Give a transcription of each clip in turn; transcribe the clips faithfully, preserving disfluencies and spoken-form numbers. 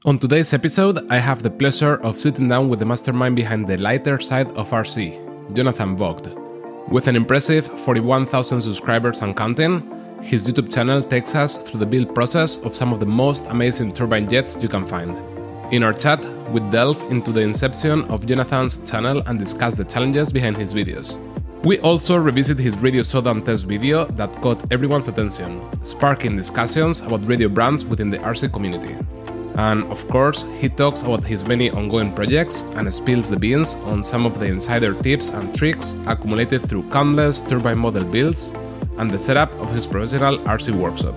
On today's episode, I have the pleasure of sitting down with the mastermind behind the lighter side of R C, Jonathan Vogt. With an impressive forty-one thousand subscribers and counting, his YouTube channel takes us through the build process of some of the most amazing turbine jets you can find. In our chat, we delve into the inception of Jonathan's channel and discuss the challenges behind his videos. We also revisit his radio showdown test video that caught everyone's attention, sparking discussions about radio brands within the R C community. And of course, he talks about his many ongoing projects and spills the beans on some of the insider tips and tricks accumulated through countless turbine model builds and the setup of his professional R C workshop.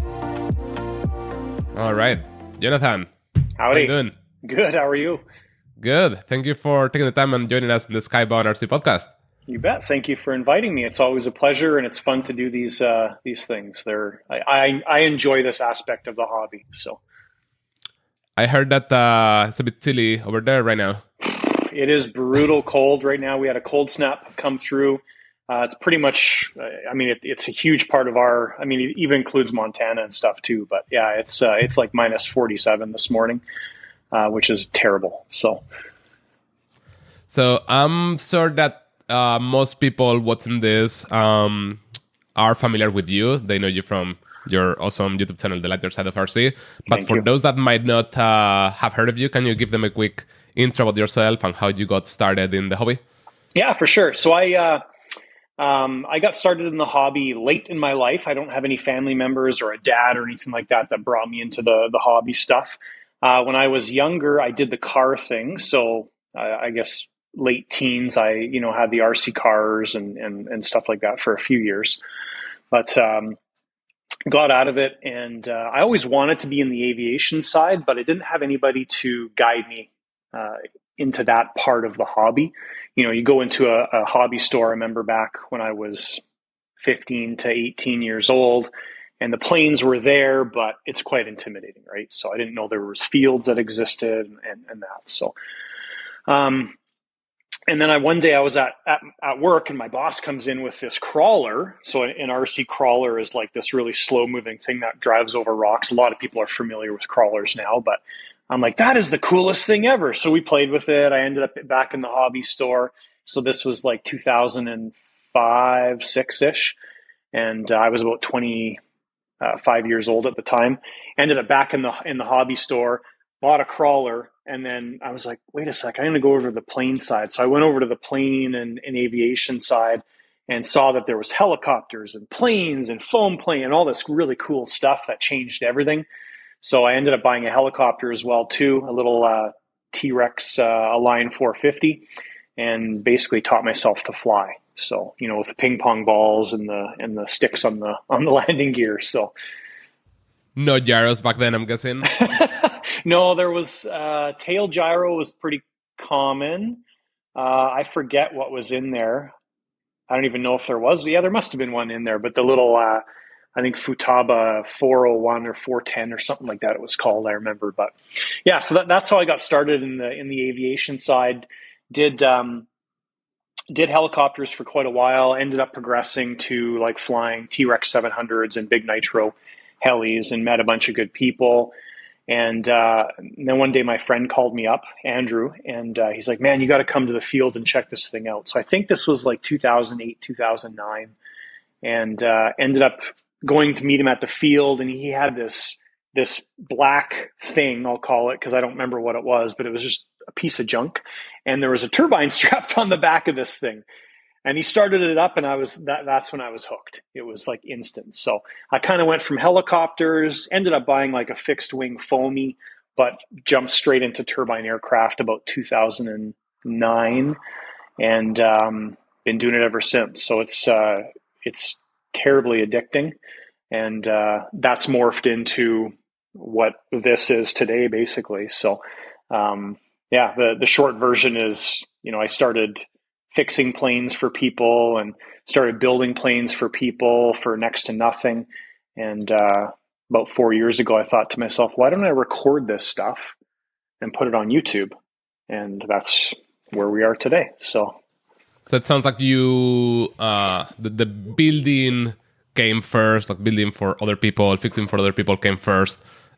All right, Jonathan. Howdy. How are you doing? Good, how are you? Good. Thank you for taking the time and joining us in the Skybound R C podcast. You bet. Thank you for inviting me. It's always a pleasure, and it's fun to do these uh, these things. They're I, I, I enjoy this aspect of the hobby. So. I heard that uh, it's a bit chilly over there right now. It is brutal cold right now. We had a cold snap come through. Uh, it's pretty much, uh, I mean, it, it's a huge part of our, I mean, it even includes Montana and stuff too. But yeah, it's uh, it's like minus forty-seven this morning, uh, which is terrible. So, so I'm sure that uh, most people watching this um, are familiar with you. They know you from your awesome YouTube channel, The Lighter Side of R C. But Thank for you. those that might not uh, have heard of you, can you give them a quick intro about yourself and how you got started in the hobby? Yeah, for sure. So I uh, um, I got started in the hobby late in my life. I don't have any family members or a dad or anything like that that brought me into the, the hobby stuff. Uh, when I was younger, I did the car thing. So uh, I guess late teens, I you know had the R C cars and, and, and stuff like that for a few years. But um got out of it, and uh, I always wanted to be in the aviation side, but I didn't have anybody to guide me uh, into that part of the hobby. You know, you go into a, a hobby store. I remember back when I was fifteen to eighteen years old, and the planes were there, but it's quite intimidating, right? So I didn't know there was fields that existed and, and that. So, um, and then I one day I was at, at at work, and my boss comes in with this crawler. So an R C crawler is like this really slow moving thing that drives over rocks. A lot of people are familiar with crawlers now, but I'm like, that is the coolest thing ever. So we played with it. I ended up back in the hobby store. So this was like two thousand five, six-ish. And uh, I was about twenty-five years old at the time. Ended up back in the in the hobby store, bought a crawler. And then I was like, wait a sec, I'm going to go over to the plane side. So I went over to the plane and, and aviation side and saw that there was helicopters and planes and foam plane and all this really cool stuff that changed everything. So I ended up buying a helicopter as well too, a little uh, T-Rex uh, Align four fifty, and basically taught myself to fly. So, you know, with the ping pong balls and the and the sticks on the on the landing gear. So No gyros back then, I'm guessing. No, there was uh, tail gyro was pretty common. Uh, I forget what was in there. I don't even know if there was. Yeah, there must have been one in there. But the little, uh, I think Futaba four oh one or four ten or something like that it was called, I remember. But yeah, so that, that's how I got started in the in the aviation side. Did um, did helicopters for quite a while. Ended up progressing to like flying T-Rex seven hundreds and big nitro helis, and met a bunch of good people. And, uh, and then one day my friend called me up, Andrew, and uh, he's like, man, you got to come to the field and check this thing out. So I think this was like two thousand eight, two thousand nine, and uh, ended up going to meet him at the field. And he had this this black thing, I'll call it, because I don't remember what it was, but it was just a piece of junk. And there was a turbine strapped on the back of this thing. And he started it up, and I was that. That's when I was hooked. It was like instant. So I kind of went from helicopters, ended up buying like a fixed wing foamy, but jumped straight into turbine aircraft about two thousand nine, and um, been doing it ever since. So it's uh, it's terribly addicting, and uh, that's morphed into what this is today, basically. So um, yeah, the the short version is, you know, I started fixing planes for people and started building planes for people for next to nothing. And uh, about four years ago, I thought to myself, why don't I record this stuff and put it on YouTube? And that's where we are today. So, So it sounds like you, uh, the, the building came first, like building for other people, fixing for other people came first.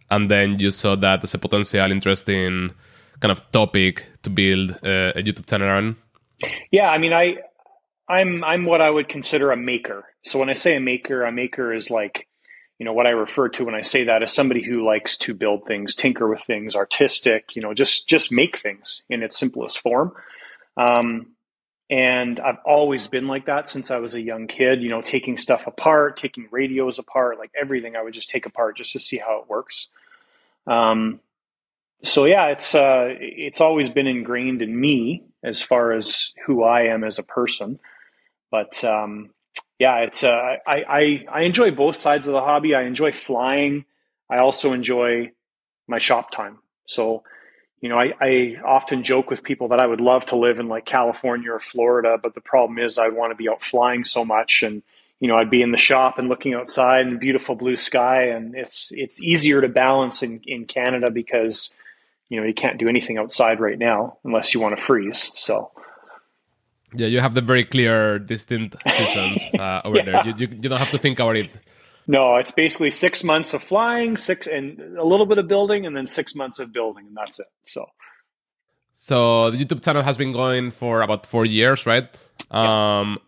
and then you saw that as a potential interesting kind of topic to build uh, a YouTube channel on? Yeah, I mean, I, I'm I'm what I would consider a maker. So when I say a maker, a maker is like, you know, what I refer to when I say that is somebody who likes to build things, tinker with things, artistic, you know, just just make things in its simplest form. Um, and I've always been like that since I was a young kid, you know, taking stuff apart, taking radios apart, like everything I would just take apart just to see how it works. Um, so yeah, it's uh, it's always been ingrained in me as far as who I am as a person. But um, yeah, it's uh, I, I I enjoy both sides of the hobby. I enjoy flying. I also enjoy my shop time. So, you know, I, I often joke with people that I would love to live in like California or Florida, but the problem is I'd want to be out flying so much, and you know, I'd be in the shop and looking outside and beautiful blue sky, and it's it's easier to balance in, in Canada because you know you can't do anything outside right now unless you want to freeze. So. Yeah, you have the very clear, distinct seasons uh, over yeah. there. You, you you don't have to think about it. No, it's basically six months of flying, six and a little bit of building, and then six months of building, and that's it. So, so the YouTube channel has been going for about four years, right? Yeah. Um,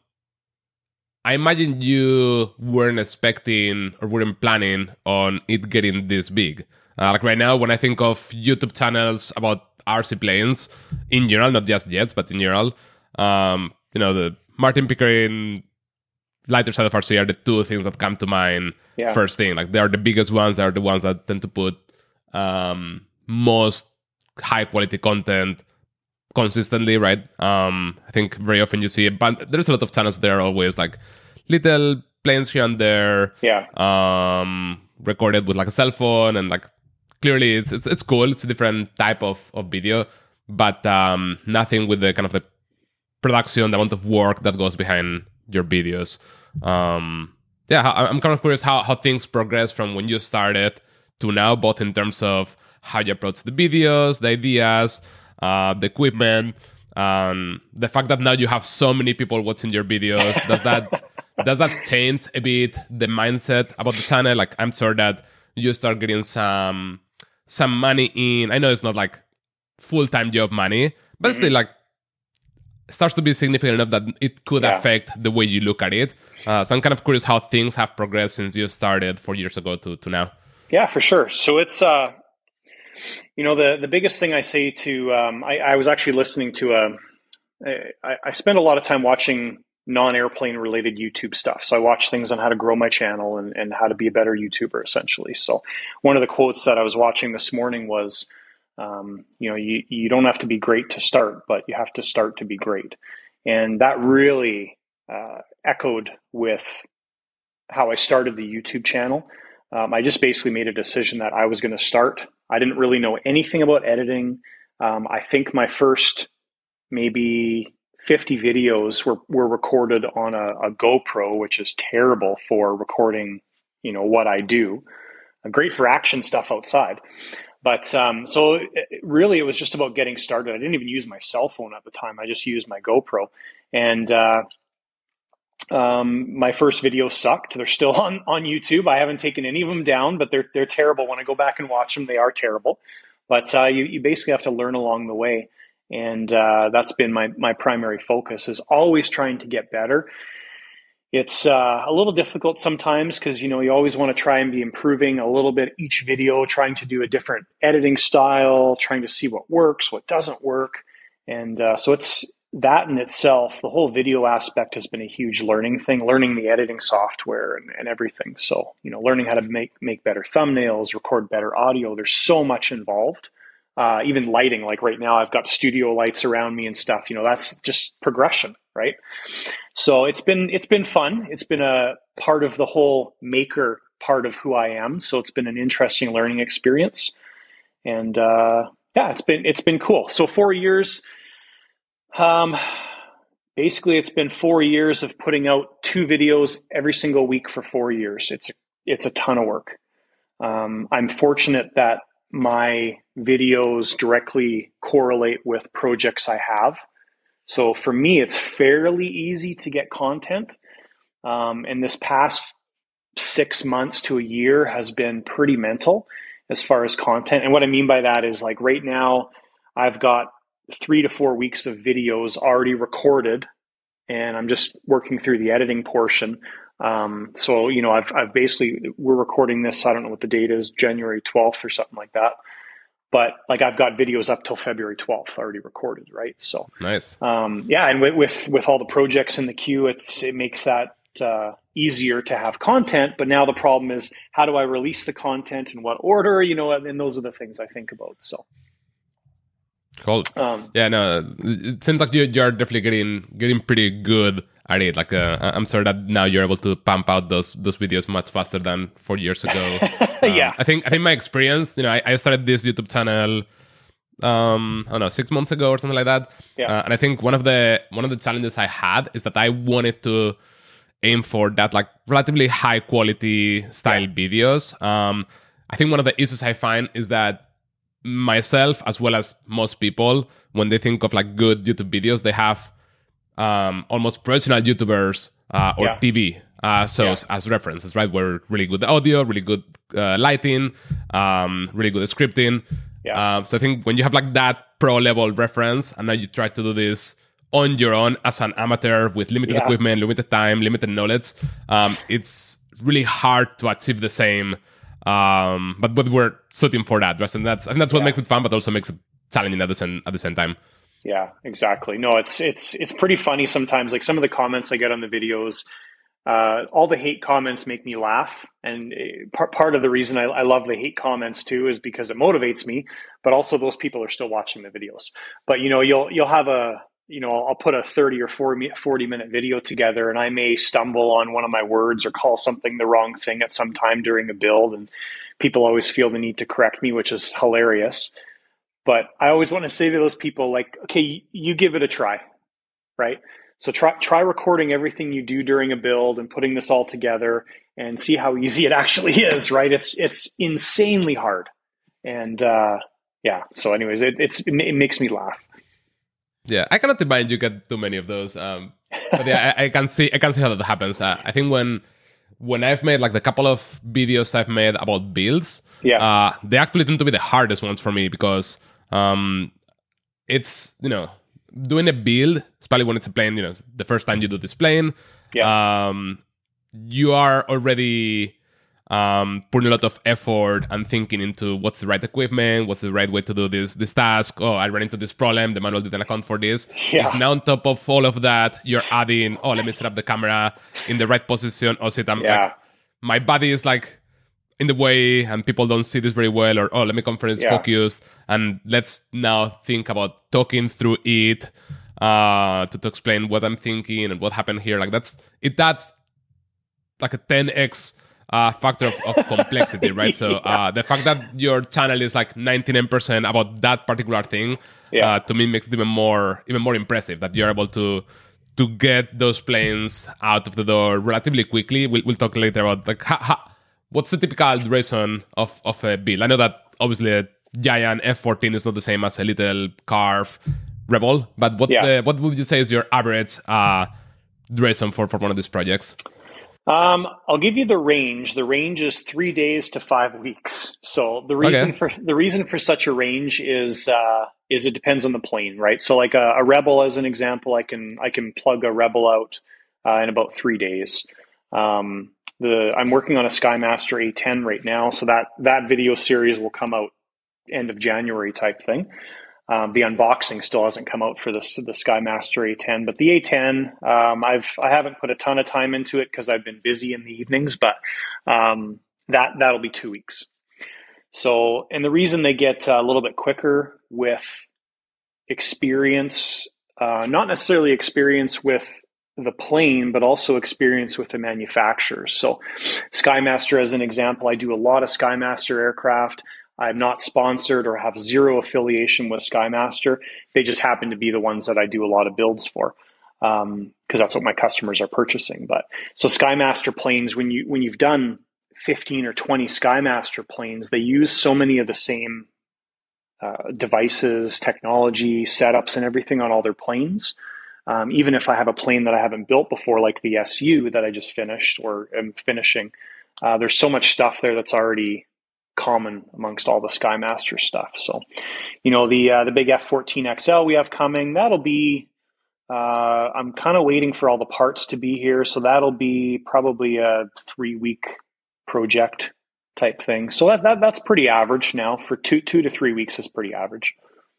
I imagine you weren't expecting or weren't planning on it getting this big. Uh, like right now, when I think of YouTube channels about R C planes in general, not just jets, but in general. Um, you know, the Martin Pickering, lighter side of R C are the two things that come to mind yeah. first thing. Like they are the biggest ones. They are the ones that tend to put um, most high quality content consistently, right? Um, I think very often you see a bunch, there's a lot of channels there always like little planes here and there. Yeah. Um, recorded with like a cell phone and like clearly it's it's, it's cool. It's a different type of, of video, but um, nothing with the kind of the production, the amount of work that goes behind your videos. Um, yeah, I'm kind of curious how, how things progress from when you started to now, both in terms of how you approach the videos, the ideas, uh, the equipment, um, the fact that now you have so many people watching your videos. Does that does that change a bit the mindset about the channel? Like, I'm sure that you start getting some some money in. I know it's not like full-time job money, but mm-hmm. still like starts to be significant enough that it could yeah. affect the way you look at it. Uh, so I'm kind of curious how things have progressed since you started four years ago to, to now. Yeah, for sure. So it's, uh, you know, the, the biggest thing I say to, um, I, I was actually listening to, a, I, I spend a lot of time watching non-airplane related YouTube stuff. So I watch things on how to grow my channel and, and how to be a better YouTuber, essentially. So one of the quotes that I was watching this morning was, Um, you know, you, you don't have to be great to start, but you have to start to be great. And that really uh, echoed with how I started the YouTube channel. Um, I just basically made a decision that I was going to start. I didn't really know anything about editing. Um, I think my first maybe fifty videos were, were recorded on a, a GoPro, which is terrible for recording, you know, what I do. Great for action stuff outside. But um, so it, really, it was just about getting started. I didn't even use my cell phone at the time. I just used my GoPro. And uh, um, my first videos sucked. They're still on, on YouTube. I haven't taken any of them down, but they're they're terrible. When I go back and watch them, they are terrible. But uh, you, you basically have to learn along the way. And uh, that's been my, my primary focus, is always trying to get better. It's uh, a little difficult sometimes because, you know, you always want to try and be improving a little bit each video, trying to do a different editing style, trying to see what works, what doesn't work. And uh, so it's that in itself, the whole video aspect has been a huge learning thing, learning the editing software and, and everything. So, you know, learning how to make, make better thumbnails, record better audio. There's so much involved. Uh, even lighting, like right now, I've got studio lights around me and stuff. You know, that's just progression, right? So it's been it's been fun. It's been a part of the whole maker part of who I am. So it's been an interesting learning experience, and uh, yeah, it's been it's been cool. So four years, um, basically, it's been four years of putting out two videos every single week for four years. It's a, it's a ton of work. Um, I'm fortunate that my videos directly correlate with projects I have. So for me, it's fairly easy to get content. Um, and this past six months to a year has been pretty mental. as far as content. And what I mean by that is like right now, I've got three to four weeks of videos already recorded, and I'm just working through the editing portion. Um, so, you know, I've, I've basically, we're recording this, I don't know what the date is, January twelfth or something like that. But like I've got videos up till February twelfth already recorded, right? So nice. Um, yeah, and with, with with all the projects in the queue, it's it makes that uh, easier to have content. But now the problem is, how do I release the content in what order? You know, and those are the things I think about. So cool. Um, yeah, no, it seems like you you're definitely getting getting pretty good at it. Like uh, I'm sure that now you're able to pump out those those videos much faster than four years ago. Um, yeah, I think I think my experience. You know, I, I started this YouTube channel. Um, I don't know, six months ago or something like that. Yeah. Uh, and I think one of the one of the challenges I had is that I wanted to aim for that like relatively high quality style yeah. videos. Um, I think one of the issues I find is that myself, as well as most people, when they think of like good YouTube videos, they have um, almost professional YouTubers uh, or yeah. T V uh, so yeah. as references, right? Where really good audio, really good uh, lighting, um, really good scripting. Yeah. Um, so I think when you have like that pro level reference, and now you try to do this on your own as an amateur with limited yeah. equipment, limited time, limited knowledge, um, it's really hard to achieve the same. Um, but but we're shooting for that, right? And that's I think that's what yeah. makes it fun, but also makes it challenging at the same at the same time. Yeah, exactly. No, it's it's it's pretty funny sometimes. Like some of the comments I get on the videos. Uh, all the hate comments make me laugh. And part, part of the reason I, I love the hate comments too is because it motivates me, but also those people are still watching the videos. But, you know, you'll, you'll have a, you know, I'll put a thirty or forty minute video together, and I may stumble on one of my words or call something the wrong thing at some time during a build. And people always feel the need to correct me, which is hilarious. But I always want to say to those people, like, okay, you give it a try, right? So try try recording everything you do during a build and putting this all together and see how easy it actually is, right? It's it's insanely hard. And uh, yeah, so anyways, it, it's, it makes me laugh. Yeah, I cannot imagine you get too many of those. Um, but yeah, I, I can see I can see how that happens. Uh, I think when when I've made like the couple of videos I've made about builds, yeah, uh, they actually tend to be the hardest ones for me because um, it's, you know, doing a build, especially when it's a plane, you know, the first time you do this plane, yeah. um, you are already um, putting a lot of effort and thinking into what's the right equipment, what's the right way to do this this task. Oh, I ran into this problem, the manual didn't account for this. Yeah. If now on top of all of that, you're adding, oh, let me set up the camera in the right position. Oh, shit, I'm yeah. like, my body is like in the way and people don't see this very well, or, oh, let me conference yeah. focused. And let's now think about talking through it uh, to, to explain what I'm thinking and what happened here. Like that's, it that's like a ten x uh, factor of, of complexity, right? So yeah. uh, the fact that your channel is like ninety-nine percent about that particular thing, yeah. uh, to me makes it even more, even more impressive that you're able to to get those planes out of the door relatively quickly. We'll, we'll talk later about like how, how, what's the typical duration of, of a build. I know that obviously a giant F fourteen is not the same as a little Carve Rebel, but what's yeah. the what would you say is your average uh, duration for, for one of these projects? Um, I'll give you the range. The range is three days to five weeks. So the reason okay. for the reason for such a range is uh, is it depends on the plane, right? So like a, a Rebel, as an example, I can I can plug a Rebel out uh, in about three days. Um, the I'm working on a Skymaster A ten right now, so that that video series will come out end of January type thing. Um, the unboxing still hasn't come out for this the Skymaster A ten, but the A ten, um, I've I haven't put a ton of time into it because I've been busy in the evenings, but um, that that'll be two weeks. So, and the reason they get a little bit quicker with experience, uh, not necessarily experience with the plane, but also experience with the manufacturers. So, Skymaster, as an example, I do a lot of Skymaster aircraft. I'm not sponsored or have zero affiliation with Skymaster. They just happen to be the ones that I do a lot of builds for, because um, that's what my customers are purchasing. But so Skymaster planes, when you when you've done fifteen or twenty Skymaster planes, they use so many of the same uh, devices, technology, setups, and everything on all their planes. Um, even if I have a plane that I haven't built before, like the S U that I just finished or am finishing, uh, there's so much stuff there that's already common amongst all the Skymaster stuff. So, you know, the uh, the big F fourteen X L we have coming, that'll be, uh, I'm kind of waiting for all the parts to be here. So that'll be probably a three week project type thing. So that, that that's pretty average now. For two two to three weeks is pretty average.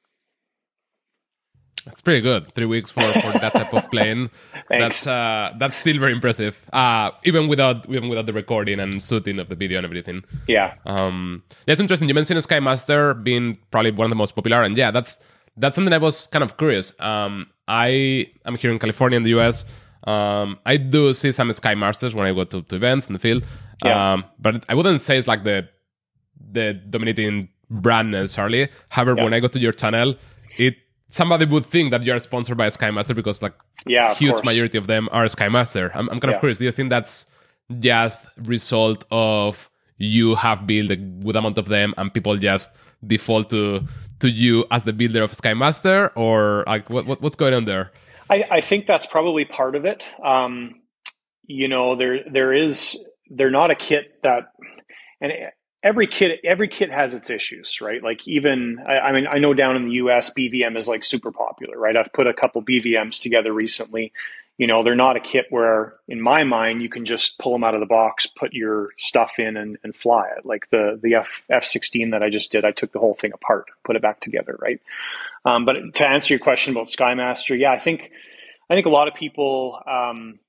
That's pretty good. Three weeks for, for that type of plane. That's uh, that's still very impressive. Uh, even without even without the recording and shooting of the video and everything. Yeah. Um, that's interesting. You mentioned Skymaster being probably one of the most popular, and yeah, that's that's something I was kind of curious. Um, I am here in California in the U S. Um, I do see some Skymasters when I go to, to events in the field. Yeah. Um, but I wouldn't say it's like the the dominating brand necessarily. However, Yeah. when I go to your channel, it somebody would think that you are sponsored by Skymaster because like Yeah, of huge course. majority of them are Skymaster. I'm, I'm kind Yeah. of curious. Do you think that's just result of you have built a good amount of them and people just default to to you as the builder of Skymaster, or like what, what what's going on there? I, I think that's probably part of it. Um, you know, there there is they're not a kit that, and every kit every kit has its issues, right? Like even I, I mean I know down in the U S B V M is like super popular, right? I've put a couple B V Ms together recently. You know, they're not a kit where, in my mind, you can just pull them out of the box, put your stuff in, and, and fly it. Like the the F F sixteen that I just did, I took the whole thing apart, put it back together, right? Um, but to answer your question about Skymaster, yeah, I think I think a lot of people um,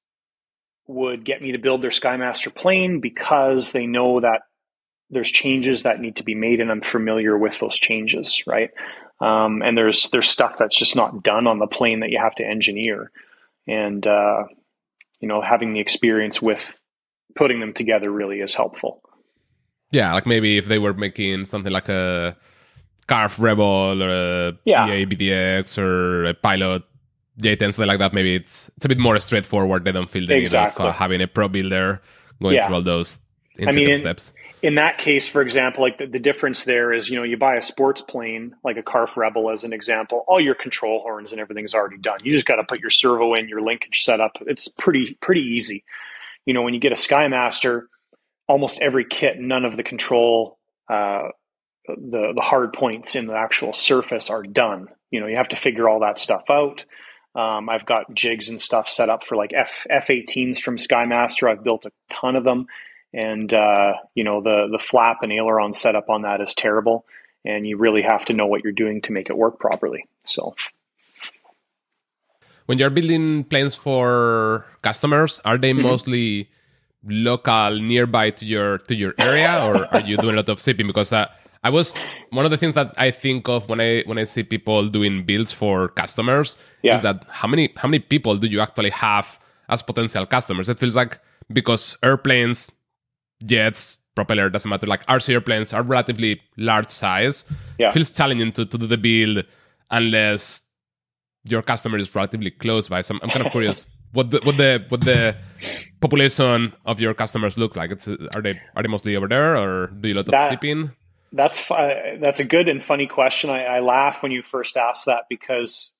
would get me to build their Skymaster plane because they know that there's changes that need to be made, and I'm familiar with those changes, right? Um, and there's there's stuff that's just not done on the plane that you have to engineer. And, uh, you know, having the experience with putting them together really is helpful. Yeah, like maybe if they were making something like a Carf Rebel or a Yeah. E A B D X or a Pilot J ten, something like that, maybe it's it's a bit more straightforward. They don't feel the Exactly. need of uh, having a pro builder going Yeah. through all those I intricate mean, in, steps. in that case, for example, like the, the difference there is, you know, you buy a sports plane, like a Carf Rebel as an example, all your control horns and everything's already done. You just got to put your servo in, your linkage set up. It's pretty, pretty easy. You know, when you get a Skymaster, almost every kit, none of the control, uh, the, the hard points in the actual surface are done. You know, you have to figure all that stuff out. Um, I've got jigs and stuff set up for like F, F-eighteens from Skymaster. I've built a ton of them. And, uh, you know, the, the flap and aileron setup on that is terrible. And you really have to know what you're doing to make it work properly. So when you're building planes for customers, are they mm-hmm. mostly local, nearby to your to your area, or are you doing a lot of shipping? Because uh, I was one of the things that I think of when I when I see people doing builds for customers yeah. is that how many how many people do you actually have as potential customers? It feels like because airplanes, jets, propeller, doesn't matter, like R C airplanes are relatively large size. Yeah. It feels challenging to, to do the build unless your customer is relatively close by. So I'm, I'm kind of curious what the what the what the population of your customers looks like. It's are they are they mostly over there, or do you a lot of that, shipping? That's that's a good and funny question. I, I laugh when you first ask that because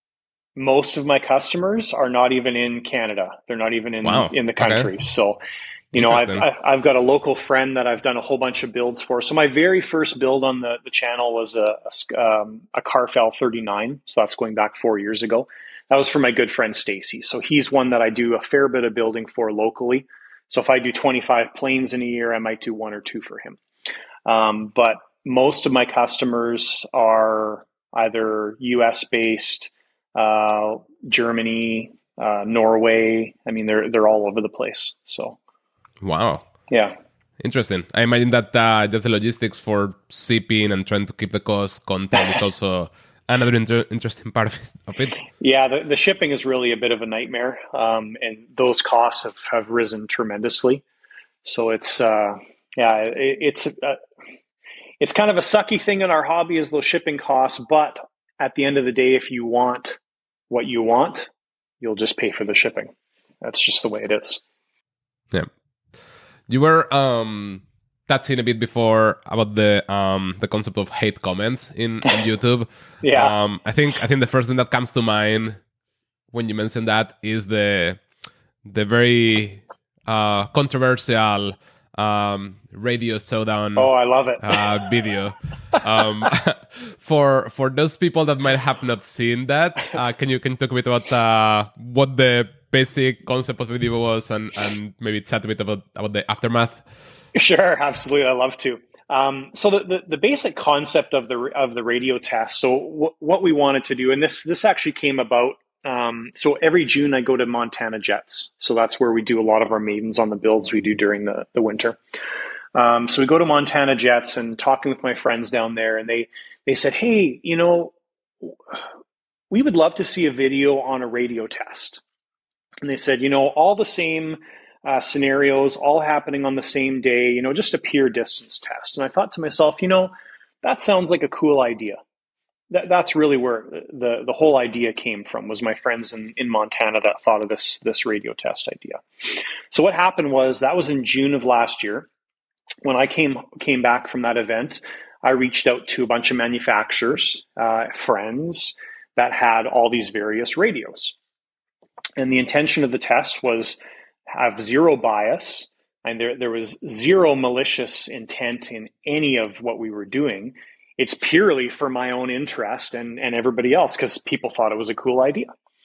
most of my customers are not even in Canada. They're not even in wow. in the country. Okay. So. You know, I've, I've got a local friend that I've done a whole bunch of builds for. So my very first build on the, the channel was a, a, um, a Carf L thirty-nine. So that's going back four years ago. That was for my good friend Stacy. So he's one that I do a fair bit of building for locally. So if I do twenty-five planes in a year, I might do one or two for him. Um, but most of my customers are either U S based, uh, Germany, uh, Norway. I mean, they're they're all over the place. So. Wow. Yeah. Interesting. I imagine that uh, just the logistics for shipping and trying to keep the cost contained is also another inter- interesting part of it, of it. Yeah, the, the shipping is really a bit of a nightmare. Um, and those costs have, have risen tremendously. So it's, uh, yeah, it, it's, uh, it's kind of a sucky thing in our hobby is those shipping costs. But at the end of the day, if you want what you want, you'll just pay for the shipping. That's just the way it is. Yeah. You were um, touching a bit before about the um, the concept of hate comments in, in YouTube. yeah, um, I think I think the first thing that comes to mind when you mention that is the the very uh, controversial um, Radio Showdown Oh, I love it. uh, video. Um, for for those people that might have not seen that, uh, can you can you talk a bit about uh, what the basic concept of the video was, and, and maybe chat a bit about, about the aftermath? Sure, absolutely. I love to. Um, so the, the, the basic concept of the of the radio test. So w- what we wanted to do, and this this actually came about. Um, so every June I go to Montana Jets. So that's where we do a lot of our maidens on the builds we do during the, the winter. Um, so we go to Montana Jets, and talking with my friends down there, and they, they said, hey, you know, we would love to see a video on a radio test. And they said, you know, all the same uh, scenarios, all happening on the same day, you know, just a peer distance test. And I thought to myself, you know, that sounds like a cool idea. That, that's really where the, the whole idea came from, was my friends in, in Montana that thought of this, this radio test idea. So what happened was, that was in June of last year. When I came came back from that event, I reached out to a bunch of manufacturers, uh, friends that had all these various radios. And the intention of the test was have zero bias, and there, there was zero malicious intent in any of what we were doing. It's purely for my own interest and, and everybody else, because people thought it was a cool idea.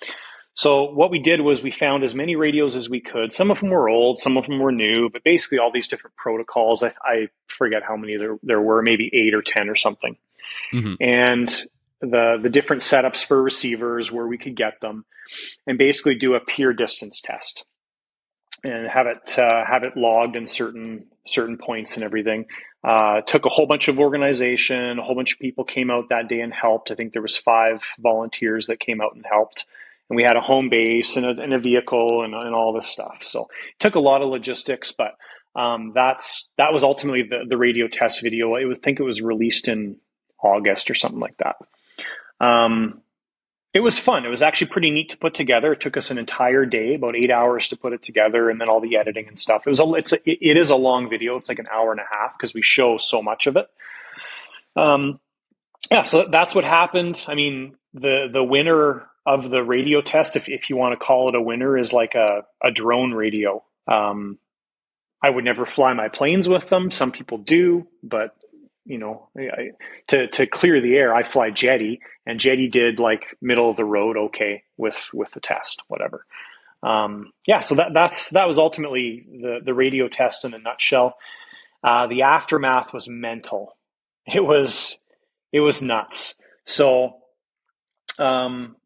So what we did was we found as many radios as we could. Some of them were old, some of them were new, but basically all these different protocols. I, I forget how many there, there were, maybe eight or ten or something. Mm-hmm. And the, the different setups for receivers, where we could get them, and basically do a peer distance test and have it uh, have it logged in certain certain points and everything. Uh, took a whole bunch of organization, a whole bunch of people came out that day and helped. I think there was five volunteers that came out and helped. And we had a home base and a, and a vehicle and, and all this stuff. So it took a lot of logistics, but um, that's that was ultimately the, the radio test video. I would think it was released in August or something like that. Um, it was fun. It was actually pretty neat to put together. It took us an entire day, about eight hours to put it together, and then all the editing and stuff. It was a, it's a, it is a long video. It's like an hour and a half because we show so much of it. Um, yeah, so that's what happened. I mean, the the winner of the radio test, if if you want to call it a winner, is like a, a drone radio. Um, I would never fly my planes with them. Some people do, but you know, I, to to clear the air, I fly Jetty, and Jetty did like middle of the road okay with with the test, whatever. Um, yeah, so that that's that was ultimately the the radio test in a nutshell. Uh, the aftermath was mental. It was it was nuts. So. Um,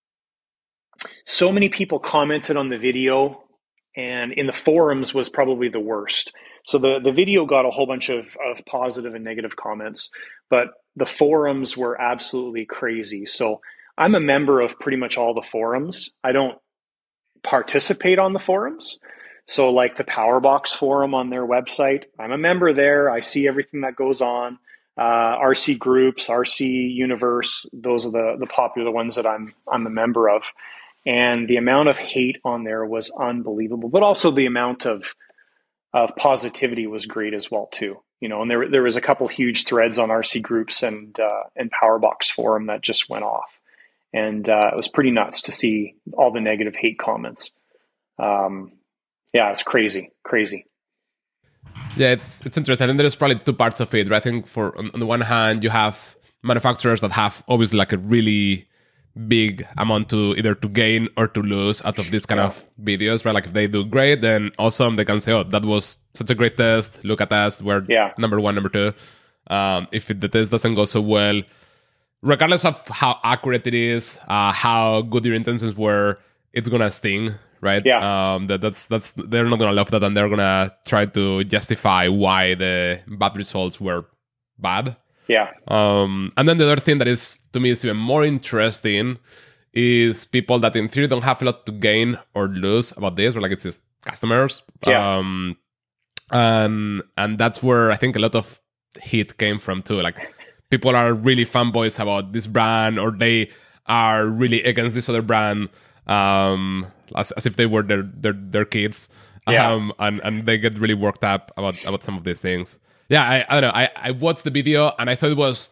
So many people commented on the video, and in the forums was probably the worst. So the, the video got a whole bunch of, of positive and negative comments, but the forums were absolutely crazy. So I'm a member of pretty much all the forums. I don't participate on the forums. So like the Powerbox forum on their website, I'm a member there. I see everything that goes on. Uh, R C groups, R C universe, those are the, the popular ones that I'm I'm a member of. And the amount of hate on there was unbelievable, but also the amount of of positivity was great as well too. You know, and there there was a couple huge threads on R C groups and uh, and Powerbox forum that just went off, and uh, it was pretty nuts to see all the negative hate comments. Um, yeah, it's crazy, crazy. Yeah, it's it's interesting. I think there's probably two parts of it, right? I think for on, on the one hand, you have manufacturers that have obviously like a really big amount to either to gain or to lose out of these kind yeah. of videos, right? Like if they do great, then awesome, they can say, oh, that was such a great test. Look at us, we're yeah. number one, number two. Um, if it, the test doesn't go so well, regardless of how accurate it is, uh, how good your intentions were, it's gonna sting, right? Yeah. Um, that, that's that's they're not gonna love that, and they're gonna try to justify why the bad results were bad. Yeah. Um, and then the other thing that is, to me, is even more interesting is people that in theory don't have a lot to gain or lose about this, or like it's just customers. Yeah. Um, and and that's where I think a lot of heat came from too. Like people are really fanboys about this brand, or they are really against this other brand, um, as, as if they were their their, their kids. Yeah. Um, and, and they get really worked up about, about some of these things. Yeah, I, I don't know. I, I watched the video and I thought it was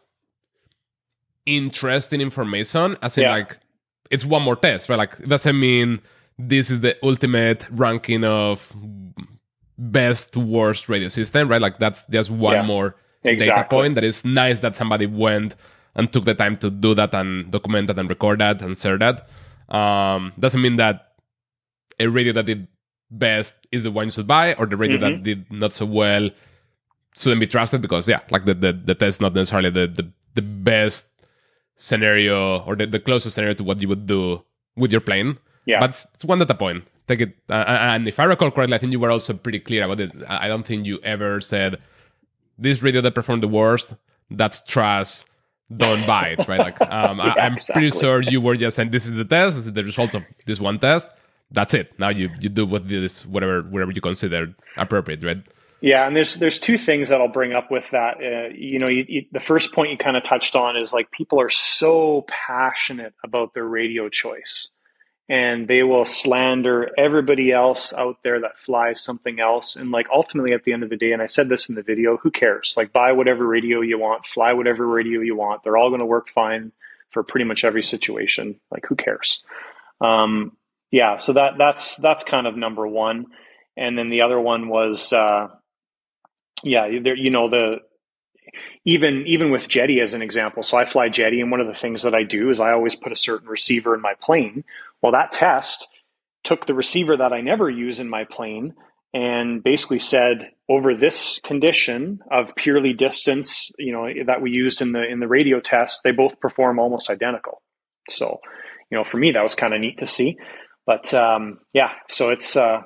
interesting information. As in, yeah. like, it's one more test, right? Like, it doesn't mean this is the ultimate ranking of best worst radio system, right? Like that's just one Yeah, more exactly. data point. That is nice that somebody went and took the time to do that and document that and record that and share that. Um, doesn't mean that a radio that did best is the one you should buy, or the radio Mm-hmm. that did not so well shouldn't be trusted, because yeah, like the the, the test is not necessarily the, the, the best scenario or the, the closest scenario to what you would do with your plane. Yeah. But it's, it's one data point. Take it, uh, and if I recall correctly, I think you were also pretty clear about it. I don't think you ever said this radio that performed the worst, that's trash, don't buy it, right? Like, um, Yeah, I, I'm exactly. pretty sure you were just saying this is the test, this is the result of this one test. That's it. Now you you do what this whatever whatever you consider appropriate, right? Yeah, and there's there's two things that I'll bring up with that. Uh, you know, you, you, the first point you kind of touched on is like people are so passionate about their radio choice, and they will slander everybody else out there that flies something else. And like ultimately, at the end of the day, and I said this in the video, who cares? Like buy whatever radio you want, fly whatever radio you want. They're all going to work fine for pretty much every situation. Like who cares? Um, yeah, so that that's that's kind of number one. And then the other one was. Uh, Yeah, there, you know, the even even with Jetty as an example. So I fly Jetty, and one of the things that I do is I always put a certain receiver in my plane. Well, that test took the receiver that I never use in my plane and basically said, over this condition of purely distance, you know, that we used in the in the radio test, they both perform almost identical. So, you know, for me, that was kind of neat to see. But um, yeah, so it's uh,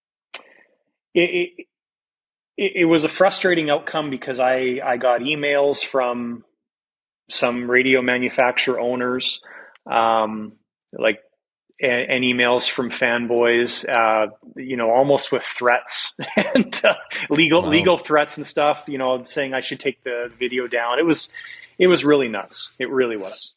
it. it It, it was a frustrating outcome because I, I got emails from some radio manufacturer owners, um, like, and, and emails from fanboys, uh, you know, almost with threats and uh, legal Wow. legal threats and stuff. You know, saying I should take the video down. It was, it was really nuts. It really was.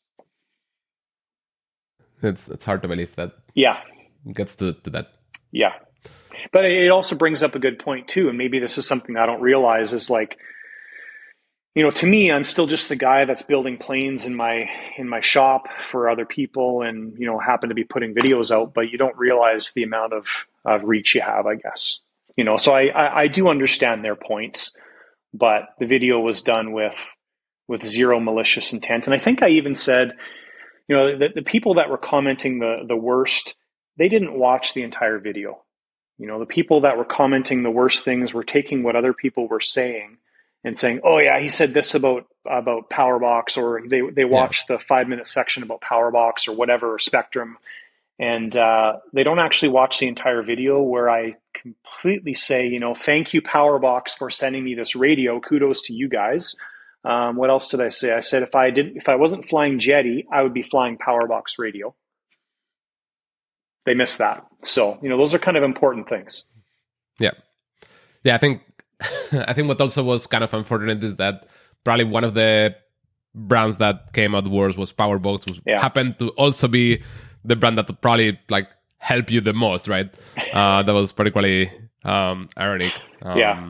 It's it's hard to believe that Yeah. it gets to, to that. Yeah. But it also brings up a good point too. And maybe this is something I don't realize is like, you know, to me, I'm still just the guy that's building planes in my, in my shop for other people and, you know, happen to be putting videos out, but you don't realize the amount of, of reach you have, I guess, you know, so I, I, I do understand their points, but the video was done with, with zero malicious intent. And I think I even said, you know, the, the people that were commenting the, the worst, they didn't watch the entire video. You know, the people that were commenting the worst things were taking what other people were saying and saying, oh yeah, he said this about, about Powerbox, or they, they watched yeah. the five minute section about Powerbox or whatever, or Spectrum. And uh, they don't actually watch the entire video, where I completely say, you know, thank you Powerbox for sending me this radio. Kudos to you guys. Um, what else did I say? I said, if I didn't, if I wasn't flying Jetty, I would be flying Powerbox radio. They missed that. So, you know, those are kind of important things. Yeah. Yeah, I think I think what also was kind of unfortunate is that probably one of the brands that came out worse was Powerbox, which yeah. happened to also be the brand that probably like helped you the most, right? Uh, that was particularly um, ironic. Um, yeah.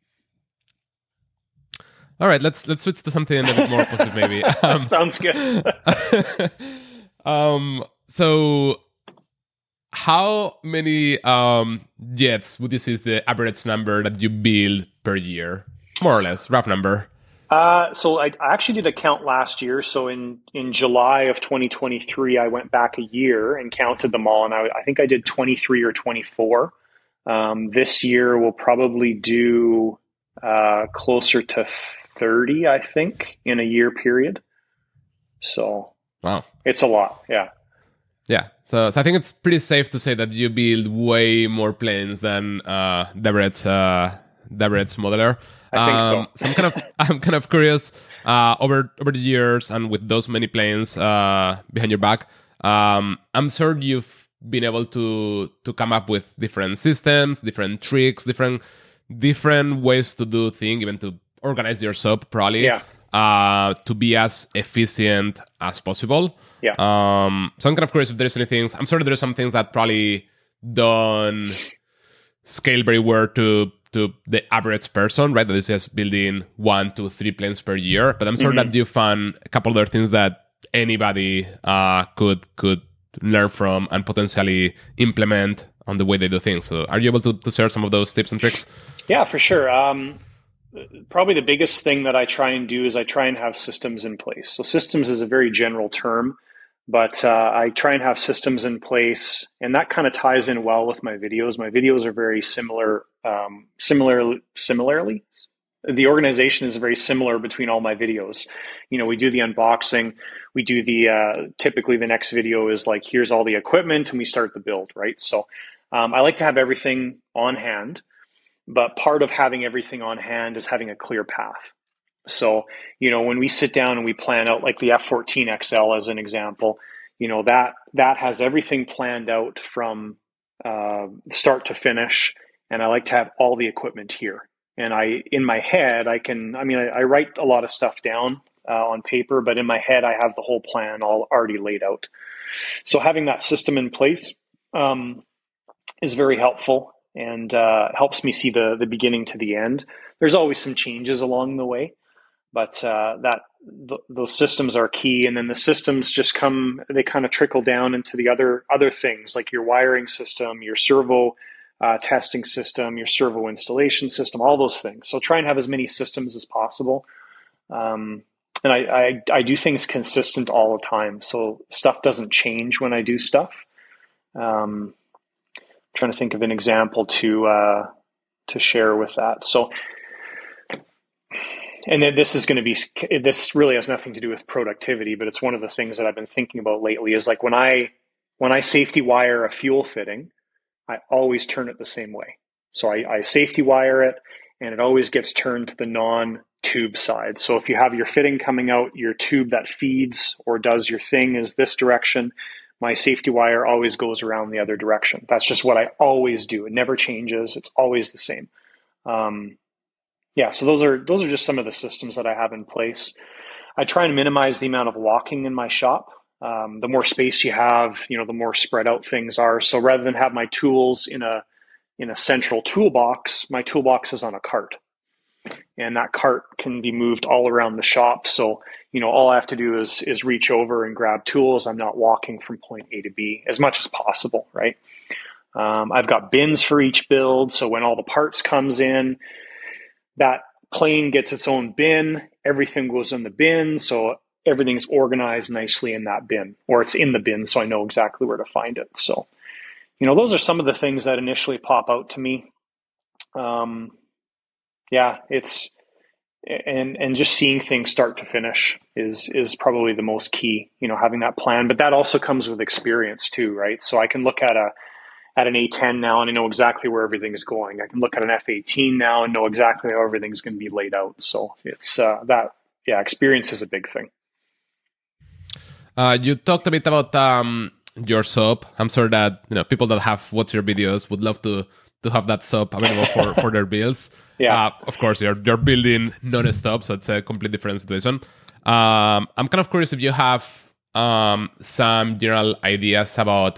All right, let's let's switch to something a bit more positive, maybe. Um, Sounds good. um. So, how many um, jets would you say is the average number that you build per year? More or less, rough number. Uh, so I, I actually did a count last year. So in, in July of twenty twenty-three, I went back a year and counted them all. And I, I think I did twenty-three or twenty-four. Um, this year we'll probably do uh, closer to thirty, I think, in a year period. So wow, it's a lot. Yeah. Yeah, so, so I think it's pretty safe to say that you build way more planes than uh, the average uh, the average modeler. I think um, so. so I'm kind of I'm kind of curious uh, over over the years, and with those many planes uh, behind your back, um, I'm sure you've been able to to come up with different systems, different tricks, different different ways to do things, even to organize your shop, probably. Yeah. Uh, to be as efficient as possible. Yeah. Um, so I'm kind of curious if there's any things. I'm sure there's some things that probably don't scale very well to to the average person, right? That is just building one to three planes per year. But I'm sure mm-hmm. that you found a couple other things that anybody uh, could could learn from and potentially implement on the way they do things. So are you able to, to share some of those tips and tricks? Yeah, for sure. Um, probably the biggest thing that I try and do is I try and have systems in place. So systems is a very general term, but uh, I try and have systems in place, and that kind of ties in well with my videos. My videos are very similar, um, similar, similarly. The organization is very similar between all my videos. You know, we do the unboxing, we do the, uh, typically the next video is like, here's all the equipment and we start the build, right? So um, I like to have everything on hand, but part of having everything on hand is having a clear path. So, you know, when we sit down and we plan out like the F fourteen X L as an example, you know, that, that has everything planned out from uh, start to finish. And I like to have all the equipment here. And I, in my head, I can, I mean, I, I write a lot of stuff down uh, on paper, but in my head, I have the whole plan all already laid out. So having that system in place um, is very helpful and uh, helps me see the, the beginning to the end. There's always some changes along the way, but uh, that th- those systems are key. And then the systems just come, they kind of trickle down into the other, other things like your wiring system, your servo Uh, testing system, your servo installation system, all those things. So try and have as many systems as possible. Um, and I, I, I do things consistent all the time. So stuff doesn't change when I do stuff. Um, I'm trying to think of an example to, uh, to share with that. So, and then this is going to be, this really has nothing to do with productivity, but it's one of the things that I've been thinking about lately is like when I, when I safety wire a fuel fitting, I always turn it the same way. So I, I safety wire it and it always gets turned to the non-tube side. So if you have your fitting coming out, your tube that feeds or does your thing is this direction, my safety wire always goes around the other direction. That's just what I always do. It never changes. It's always the same. Um, yeah, so those are those are just some of the systems that I have in place. I try and minimize the amount of walking in my shop. Um, the more space you have, you know, the more spread out things are. So rather than have my tools in a in a central toolbox, my toolbox is on a cart, and that cart can be moved all around the shop. So you know, all I have to do is is reach over and grab tools. I'm not walking from point A to B as much as possible, right? Um, I've got bins for each build, so when all the parts comes in, that plane gets its own bin. Everything goes in the bin, so everything's organized nicely in that bin, or it's in the bin, so I know exactly where to find it. So, you know, those are some of the things that initially pop out to me. Um, yeah, it's and and just seeing things start to finish is is probably the most key. You know, having that plan, but that also comes with experience too, right? So I can look at a at an A ten now and I know exactly where everything's going. I can look at an F eighteen now and know exactly how everything's going to be laid out. So it's uh, that, yeah, experience is a big thing. Uh, you talked a bit about um, your soap. I'm sure that you know people that have watched your videos would love to to have that soap available for, for their builds. Yeah. Uh, of course, you're you're building non-stop, so it's a completely different situation. Um, I'm kind of curious if you have um, some general ideas about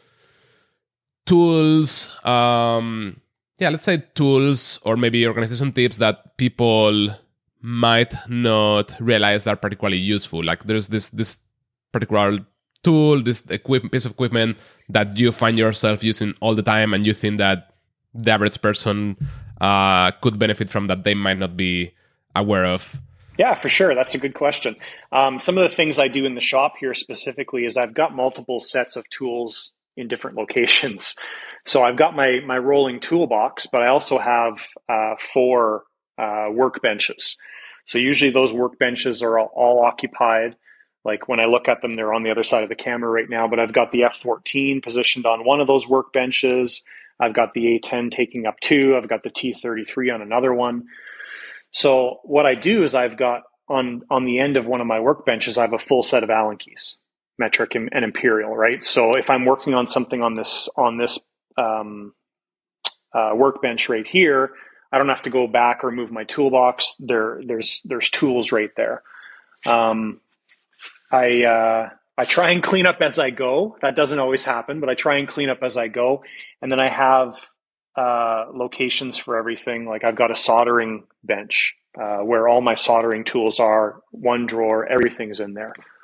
tools, um, yeah, let's say tools or maybe organization tips that people might not realize are particularly useful. Like there's this this particular tool, this equip- piece of equipment that you find yourself using all the time and you think that the average person uh, could benefit from that they might not be aware of. Yeah, for sure. That's a good question. Um, some of the things I do in the shop here specifically is I've got multiple sets of tools in different locations. So I've got my my rolling toolbox, but I also have uh, four uh, workbenches. So usually those workbenches are all, all occupied. Like when I look at them, they're on the other side of the camera right now, but I've got the F fourteen positioned on one of those workbenches. I've got the A ten taking up two. I've got the T thirty-three on another one. So what I do is I've got on, on the end of one of my workbenches, I have a full set of Allen keys, metric and, and imperial, right? So if I'm working on something on this, on this um, uh, workbench right here, I don't have to go back or move my toolbox. There, there's, there's tools right there. Um, I, uh, I try and clean up as I go. That doesn't always happen, but I try and clean up as I go. And then I have uh, locations for everything. Like I've got a soldering bench uh, where all my soldering tools are, one drawer, everything's in there.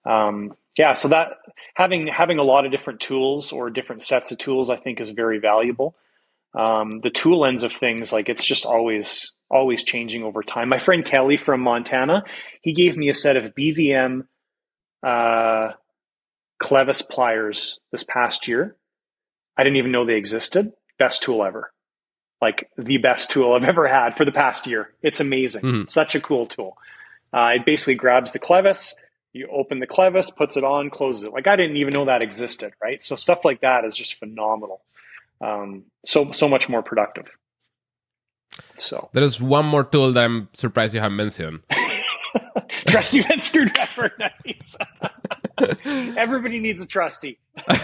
Um, yeah, so that having having a lot of different tools or different sets of tools, I think, is very valuable. Um, the tool ends of things, like it's just always always changing over time. My friend Kelly from Montana, he gave me a set of B V M uh, clevis pliers this past year. I didn't even know they existed. Best tool ever. Like the best tool I've ever had for the past year. It's amazing. Mm-hmm. Such a cool tool. Uh, it basically grabs the clevis, you open the clevis, puts it on, closes it. Like I didn't even know that existed, right? So stuff like that is just phenomenal. Um, so so much more productive. So there is one more tool that I'm surprised you haven't mentioned. Trusty bent screwdriver, nice. Everybody needs a trusty.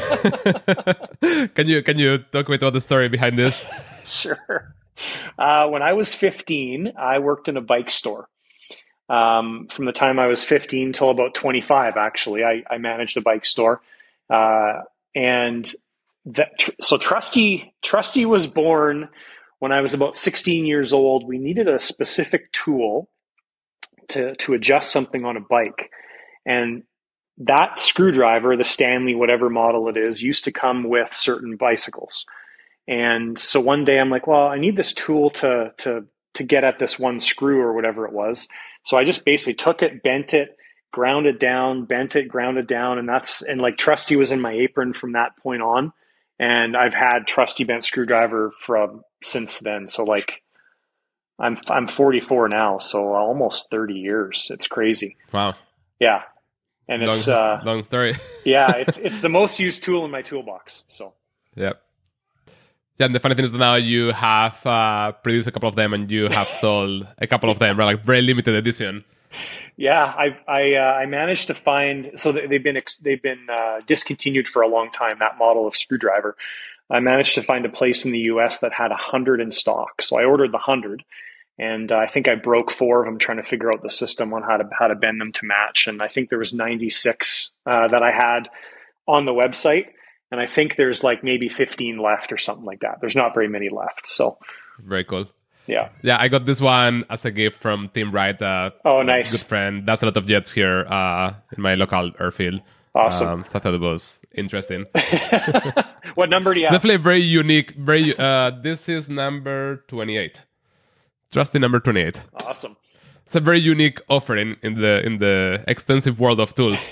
Can you can you talk about the story behind this? Sure. Uh, when I was fifteen, I worked in a bike store. Um, from the time I was fifteen till about twenty-five, actually, I, I managed a bike store. Uh, and that, tr- so Trusty, Trusty was born when I was about sixteen years old. We needed a specific tool to, to adjust something on a bike. And that screwdriver, the Stanley, whatever model it is, used to come with certain bicycles. And so one day I'm like, well, I need this tool to, to, to get at this one screw or whatever it was. So I just basically took it, bent it, ground it down, bent it, ground it down. And that's, and like Trusty was in my apron from that point on. And I've had Trusty bent screwdriver from since then. So like I'm, I'm forty-four now. So almost thirty years. It's crazy. Wow. Yeah. And long, it's, uh, long story. yeah, it's, it's the most used tool in my toolbox. So, yeah. Yeah, and the funny thing is that now you have uh, produced a couple of them and you have sold a couple of them, right? Like very limited edition. Yeah, I I, uh, I managed to find, so they've been ex- they've been uh, discontinued for a long time, that model of screwdriver. I managed to find a place in the U S that had a hundred in stock, so I ordered the hundred, and uh, I think I broke four of them trying to figure out the system on how to how to bend them to match, and I think there was ninety-six uh, that I had on the website. And I think there's like maybe fifteen left or something like that. There's not very many left. So very cool. Yeah. Yeah, I got this one as a gift from Tim Wright. Uh, oh, nice. Good friend. Does a lot of jets here uh, in my local airfield. Awesome. Um, so I thought it was interesting. What number do you have? Definitely very unique. Very. Uh, this is number twenty-eight. Trusty number twenty-eight. Awesome. It's a very unique offering in the in the extensive world of tools.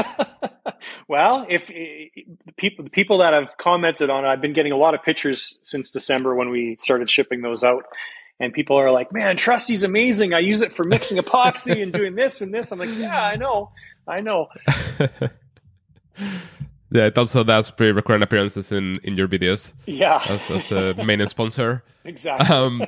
Well, if, if the people the people that have commented on it, I've been getting a lot of pictures since December when we started shipping those out, and people are like, "Man, Trusty's amazing. I use it for mixing epoxy and doing this and this." I'm like, "Yeah, I know, I know." Yeah, it also does pre-recurrent appearances in, in your videos. Yeah, as, as a main sponsor. Exactly. Um,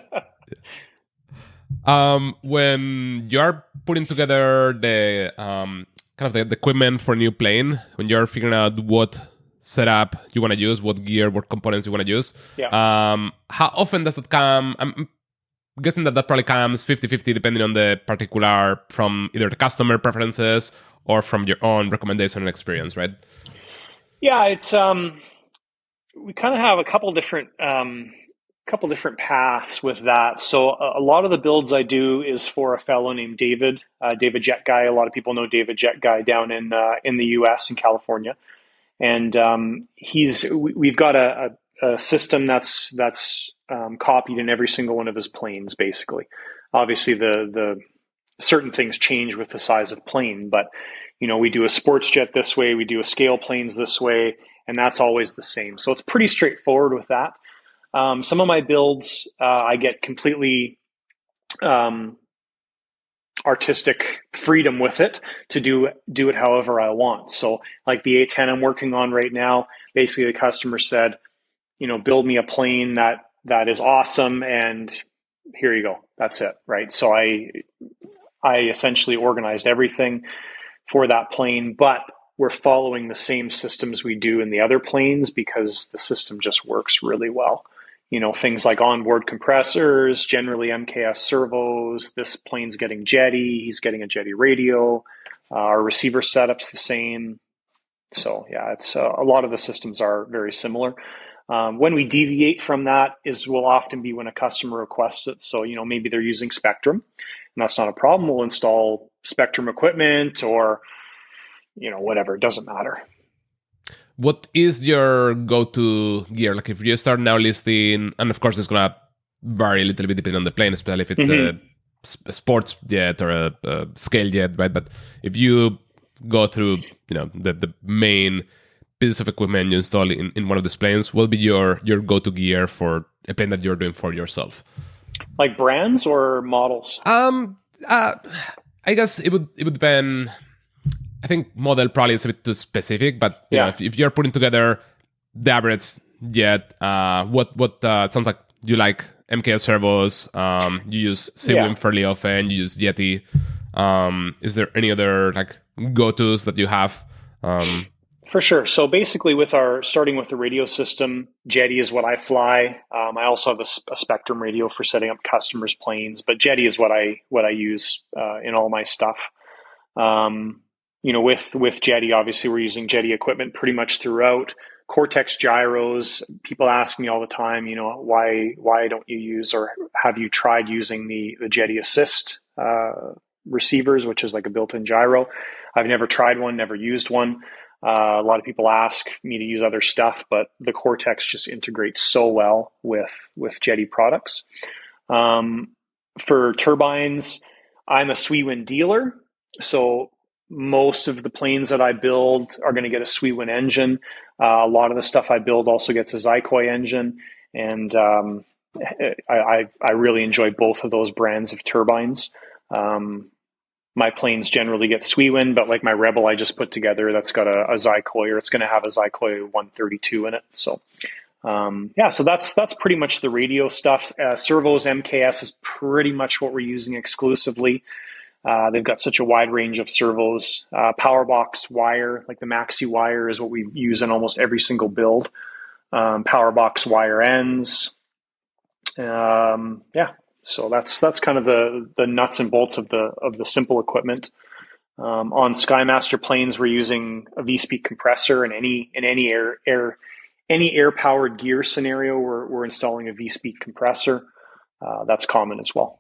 um, when you're putting together the um. kind of the, the equipment for a new plane, when you're figuring out what setup you want to use, what gear, what components you want to use, yeah. um, how often does that come? I'm guessing that that probably comes fifty-fifty depending on the particular, from either the customer preferences or from your own recommendation and experience, right? Yeah, it's um, we kind of have a couple different um, couple different paths with that. So a, a lot of the builds I do is for a fellow named David, uh, David Jet Guy. A lot of people know David Jet Guy down in uh, in the U S in California, and um, he's we, we've got a, a, a system that's that's um, copied in every single one of his planes. Basically, obviously the the certain things change with the size of plane, but you know we do a sports jet this way, we do a scale planes this way, and that's always the same. So it's pretty straightforward with that. Um, some of my builds, uh, I get completely um, artistic freedom with it to do do it however I want. So, like the A ten I'm working on right now, basically the customer said, you know, build me a plane that that is awesome, and here you go. That's it, right? So I I essentially organized everything for that plane, but we're following the same systems we do in the other planes because the system just works really well. You know, things like onboard compressors, generally M K S servos. This plane's getting Jetty. He's getting a Jetty radio. Uh, our receiver setup's the same. So yeah, it's uh, a lot of the systems are very similar. Um, when we deviate from that is will often be when a customer requests it. So, you know, maybe they're using Spectrum, and that's not a problem. We'll install Spectrum equipment, or you know, whatever, it doesn't matter. What is your go-to gear? Like if you start now listing, and of course it's going to vary a little bit depending on the plane, especially if it's mm-hmm. a, a sports jet or a, a scale jet, right? But if you go through, you know, the, the main pieces of equipment you install in, in one of these planes, what will be your, your go-to gear for a plane that you're doing for yourself? Like brands or models? Um, uh, I guess it would it would depend. I think model probably is a bit too specific, but you yeah. know, if, if you're putting together the average jet, uh, what what uh, it sounds like you like M K S servos. Um, you use Seawind yeah. fairly often. You use Yeti. Um, is there any other like go-tos that you have? Um, For sure. So basically, with our starting with the radio system, Jetty is what I fly. Um, I also have a, a Spectrum radio for setting up customers' planes, but Jetty is what I what I use uh, in all my stuff. Um, you know, with with Jetty, obviously we're using Jetty equipment pretty much throughout. Cortex gyros. People ask me all the time, you know, why why don't you use or have you tried using the the Jetty Assist uh, receivers, which is like a built-in gyro? I've never tried one, never used one. Uh, a lot of people ask me to use other stuff, but the Cortex just integrates so well with, with Jetty products. Um, for turbines, I'm a Seawind dealer. So most of the planes that I build are going to get a Seawind engine. Uh, a lot of the stuff I build also gets a Zykoi engine. And um, I, I, I really enjoy both of those brands of turbines. Um, My planes generally get Seawind, but like my Rebel I just put together, that's got a, a Zykoi, or it's going to have a Zykoi one thirty-two in it. So, um, yeah, so that's that's pretty much the radio stuff. Uh, servos, M K S is pretty much what we're using exclusively. Uh, they've got such a wide range of servos. Uh, Powerbox wire, like the Maxi wire, is what we use in almost every single build. Um, Powerbox wire ends. Um, yeah. So that's that's kind of the the nuts and bolts of the of the simple equipment. Um, on Skymaster planes, we're using a V-Speed compressor. In any in any air air any air powered gear scenario, we're we're installing a V-Speed compressor. Uh, that's common as well.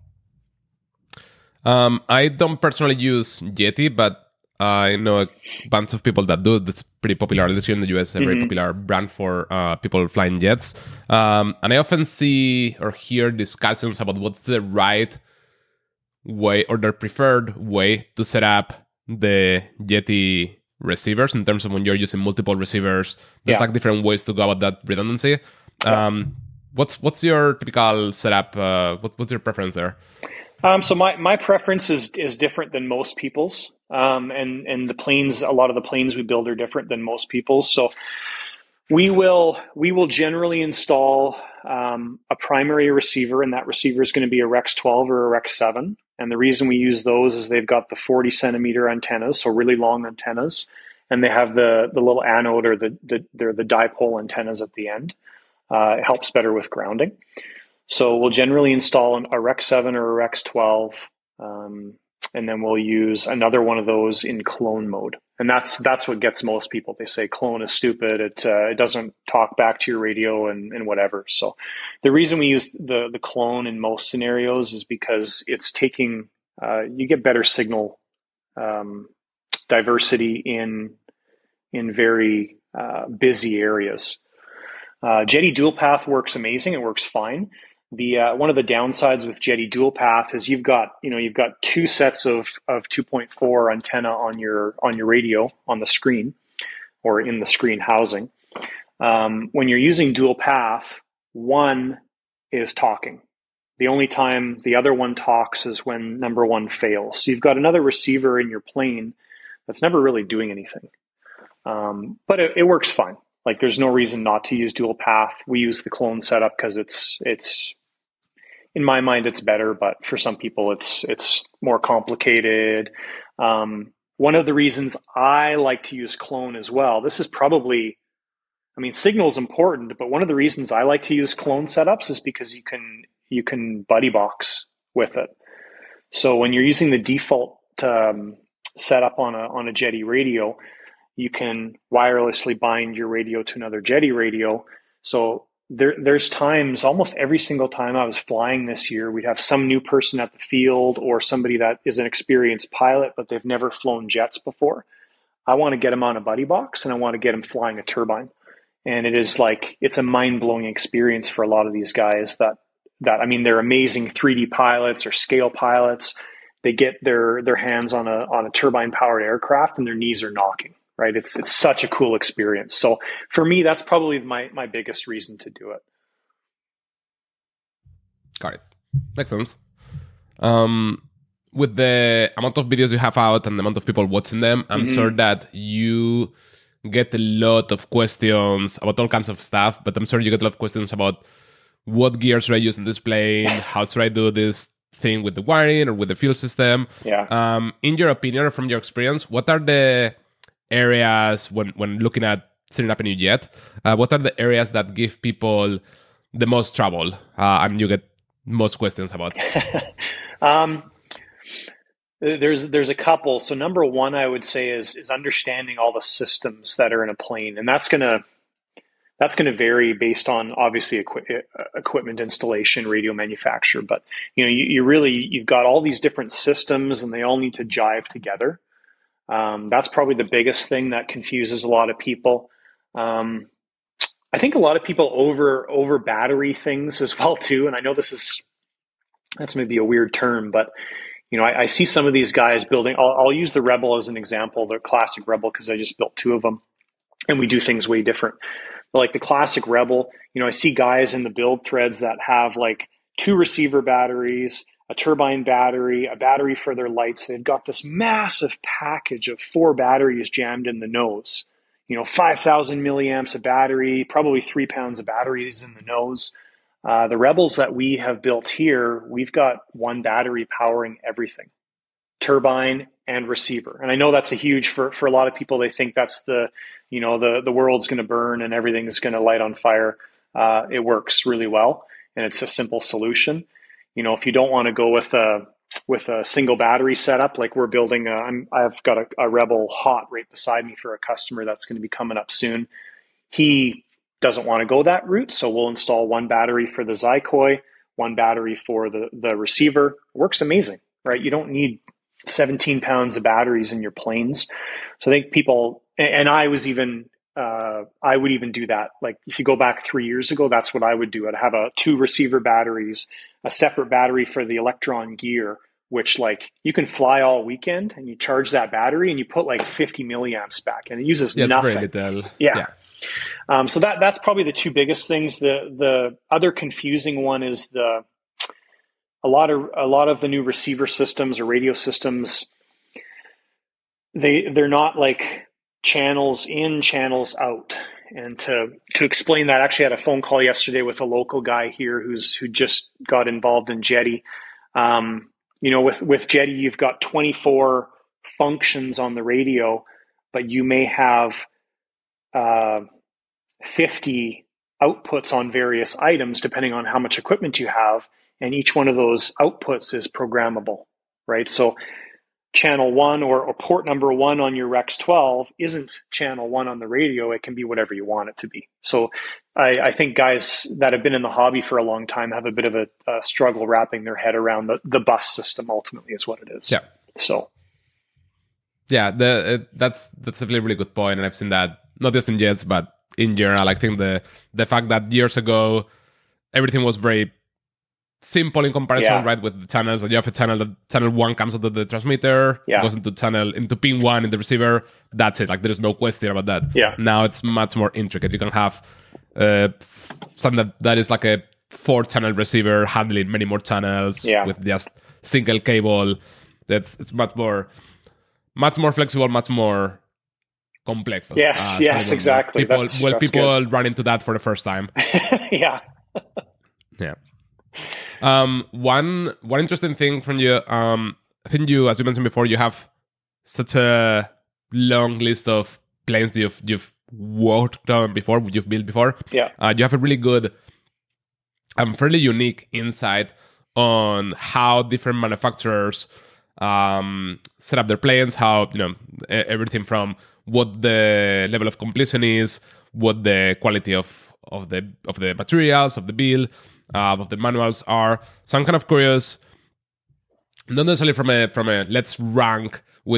Um, I don't personally use Yeti, but I know a bunch of people that do. That's pretty popular. At least here in the U S, a very mm-hmm. popular brand for uh, people flying jets. Um, and I often see or hear discussions about what's the right way or their preferred way to set up the Yeti receivers in terms of when you're using multiple receivers. There's yeah. like different ways to go about that redundancy. Yeah. Um, what's what's your typical setup? Uh, what, what's your preference there? Um, so my, my preference is is different than most people's, um, and and the planes, a lot of the planes we build are different than most people's. So we will we will generally install um, a primary receiver, and that receiver is going to be a Rex twelve or a Rex seven. And the reason we use those is they've got the forty centimeter antennas, so really long antennas, and they have the the little anode or the the they're the dipole antennas at the end. Uh, it helps better with grounding. So we'll generally install an, a Rex seven or a Rex twelve, um, and then we'll use another one of those in clone mode. And that's that's what gets most people. They say clone is stupid. It uh, it doesn't talk back to your radio and, and whatever. So the reason we use the, the clone in most scenarios is because it's taking, uh, you get better signal um, diversity in, in very uh, busy areas. Uh, Jetty dual path works amazing. It works fine. The uh, one of the downsides with Jetty dual path is you've got you know you've got two sets of of two point four antenna on your on your radio on the screen or in the screen housing. Um, when you're using dual path, one is talking. The only time the other one talks is when number one fails. So you've got another receiver in your plane that's never really doing anything, um, but it, it works fine. Like there's no reason not to use dual path. We use the clone setup because it's it's in my mind it's better, but for some people it's it's more complicated. Um, one of the reasons I like to use clone as well. This is probably, I mean, signal is important, but one of the reasons I like to use clone setups is because you can you can buddy box with it. So when you're using the default um, setup on a on a Jetty radio, you can wirelessly bind your radio to another Jetty radio. So there, there's times, almost every single time I was flying this year, we'd have some new person at the field or somebody that is an experienced pilot, but they've never flown jets before. I want to get him on a buddy box and I want to get him flying a turbine. And it is like, it's a mind-blowing experience for a lot of these guys that, that, I mean, they're amazing three D pilots or scale pilots. They get their, their hands on a, on a turbine powered aircraft and their knees are knocking, right? It's, it's such a cool experience. So for me, that's probably my, my biggest reason to do it. Got it. Makes sense. Um, with the amount of videos you have out and the amount of people watching them, I'm mm-hmm. sure that you get a lot of questions about all kinds of stuff, but I'm sure you get a lot of questions about what gear should I use in this plane? How should I do this thing with the wiring or with the fuel system? Yeah. Um, in your opinion or from your experience, what are the areas when, when looking at setting up a new jet, uh, what are the areas that give people the most trouble uh, and you get most questions about? um, there's there's a couple. So number one, I would say is is understanding all the systems that are in a plane, and that's gonna that's gonna vary based on obviously equi- equipment installation, radio manufacturer. But you know, you, you really you've got all these different systems, and they all need to jive together. Um, that's probably the biggest thing that confuses a lot of people. Um, I think a lot of people over over battery things as well too. And I know this is that's maybe a weird term, but you know, I, I see some of these guys building. I'll, I'll use the Rebel as an example, the classic Rebel, because I just built two of them, and we do things way different. But like the classic Rebel, you know, I see guys in the build threads that have like two receiver batteries, a turbine battery, a battery for their lights. They've got this massive package of four batteries jammed in the nose. You know, five thousand milliamps of battery, probably three pounds of batteries in the nose. Uh, the Rebels that we have built here, we've got one battery powering everything, turbine and receiver. And I know that's a huge, for, for a lot of people, they think that's the, you know, the, the world's going to burn and everything's going to light on fire. Uh, it works really well. And it's a simple solution. You know, if you don't want to go with a, with a single battery setup, like we're building, a, I'm, I've got a, a Rebel hot right beside me for a customer that's going to be coming up soon. He doesn't want to go that route, so we'll install one battery for the Zykoi, one battery for the, the receiver. It works amazing, right? You don't need seventeen pounds of batteries in your planes. So I think people, and I was even, uh, I would even do that. Like if you go back three years ago, that's what I would do. I'd have a two receiver batteries, a separate battery for the Electron gear, which like you can fly all weekend and you charge that battery and you put like fifty milliamps back and it uses yeah, nothing. It's very little. Yeah. yeah. Um, so that that's probably the two biggest things. The the other confusing one is the a lot of a lot of the new receiver systems or radio systems. They they're not like channels in, channels out. And to to explain that, I actually had a phone call yesterday with a local guy here who's who just got involved in Jetty. Um, you know, with with Jetty, you've got twenty-four functions on the radio, but you may have uh, fifty outputs on various items depending on how much equipment you have, and each one of those outputs is programmable, right? So channel one or, or port number one on your Rex twelve isn't channel one on the radio. It can be whatever you want it to be. So I, I think guys that have been in the hobby for a long time have a bit of a, a struggle wrapping their head around the, the bus system ultimately is what it is. Yeah. So yeah, the it, that's that's a really, really good point, and I've seen that not just in jets, but in general. I think the the fact that years ago everything was very simple in comparison, yeah. right? With the channels, that you have a channel, that channel one comes out of the transmitter, yeah. goes into channel into pin one in the receiver. That's it. Like there is no question about that. Yeah. Now it's much more intricate. You can have uh, something that, that is like a four channel receiver handling many more channels yeah. with just single cable. That's it's much more, much more flexible, much more complex. Yes. Uh, yes. Exactly. People, that's, well, that's people good. run into that for the first time. yeah. yeah. Um, one one interesting thing from you, um, I think you, as you mentioned before, you have such a long list of planes that you've you've worked on before, you've built before. Yeah, uh, you have a really good, um, fairly unique insight on how different manufacturers um set up their planes, how you know everything from what the level of completion is, what the quality of of the of the materials of the build. Uh, of the manuals are. So I'm kind of curious, not necessarily from a from a let's rank which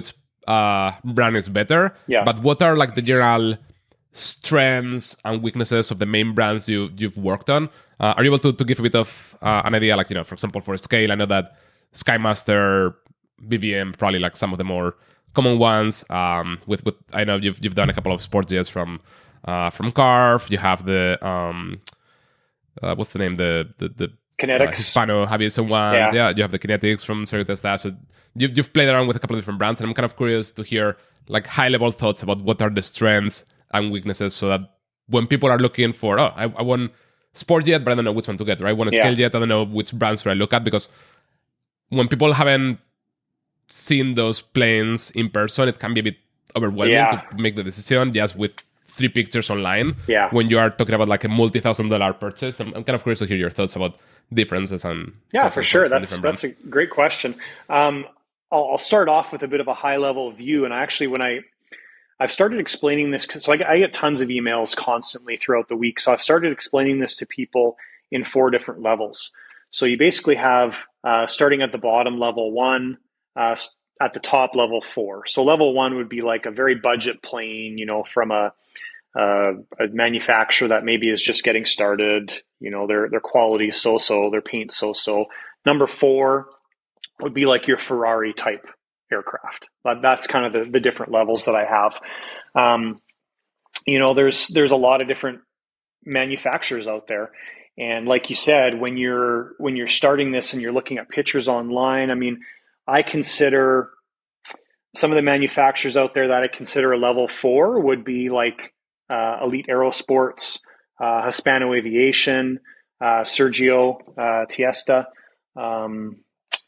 uh, brand is better. Yeah. But what are like the general strengths and weaknesses of the main brands you you've worked on? Uh, are you able to, to give a bit of uh, an idea? Like, you know, for example, for scale, I know that Skymaster, B V M, probably like some of the more common ones. Um, with with I know you've you've done a couple of sports jets from uh, from Carve. You have the um, uh, what's the name? The the the Kinetics, uh, Hispano Aviation ones. Yeah. yeah, you have the Kinetics from Circuit Stash. So you've you've played around with a couple of different brands, and I'm kind of curious to hear like high level thoughts about what are the strengths and weaknesses, so that when people are looking for, oh, I, I want sport jet, but I don't know which one to get, right? I want a Yeah. scale jet, I don't know which brands should I look at, because when people haven't seen those planes in person, it can be a bit overwhelming Yeah. to make the decision just with three pictures online. Yeah. When you are talking about like a multi-thousand dollar purchase, I'm, I'm kind of curious to hear your thoughts about differences and Yeah, for sure. That's different that's brands. a great question. Um, I'll, I'll start off with a bit of a high level view, and actually, when I I've started explaining this, so I get, I get tons of emails constantly throughout the week. So I've started explaining this to people in four different levels. So you basically have uh, starting at the bottom, level one, uh, at the top, level four. So level one would be like a very budget plane, you know, from a, uh, a manufacturer that maybe is just getting started. You know, their their quality is so-so, their paint so-so. Number four would be like your Ferrari type aircraft. But that's kind of the, the different levels that I have. Um, you know, there's there's a lot of different manufacturers out there. And like you said, when you're when you're starting this and you're looking at pictures online, I mean, I consider some of the manufacturers out there that I consider a level four would be like uh, Elite Aerosports, uh, Hispano Aviation, uh, Sergio uh, Tiesta. Um,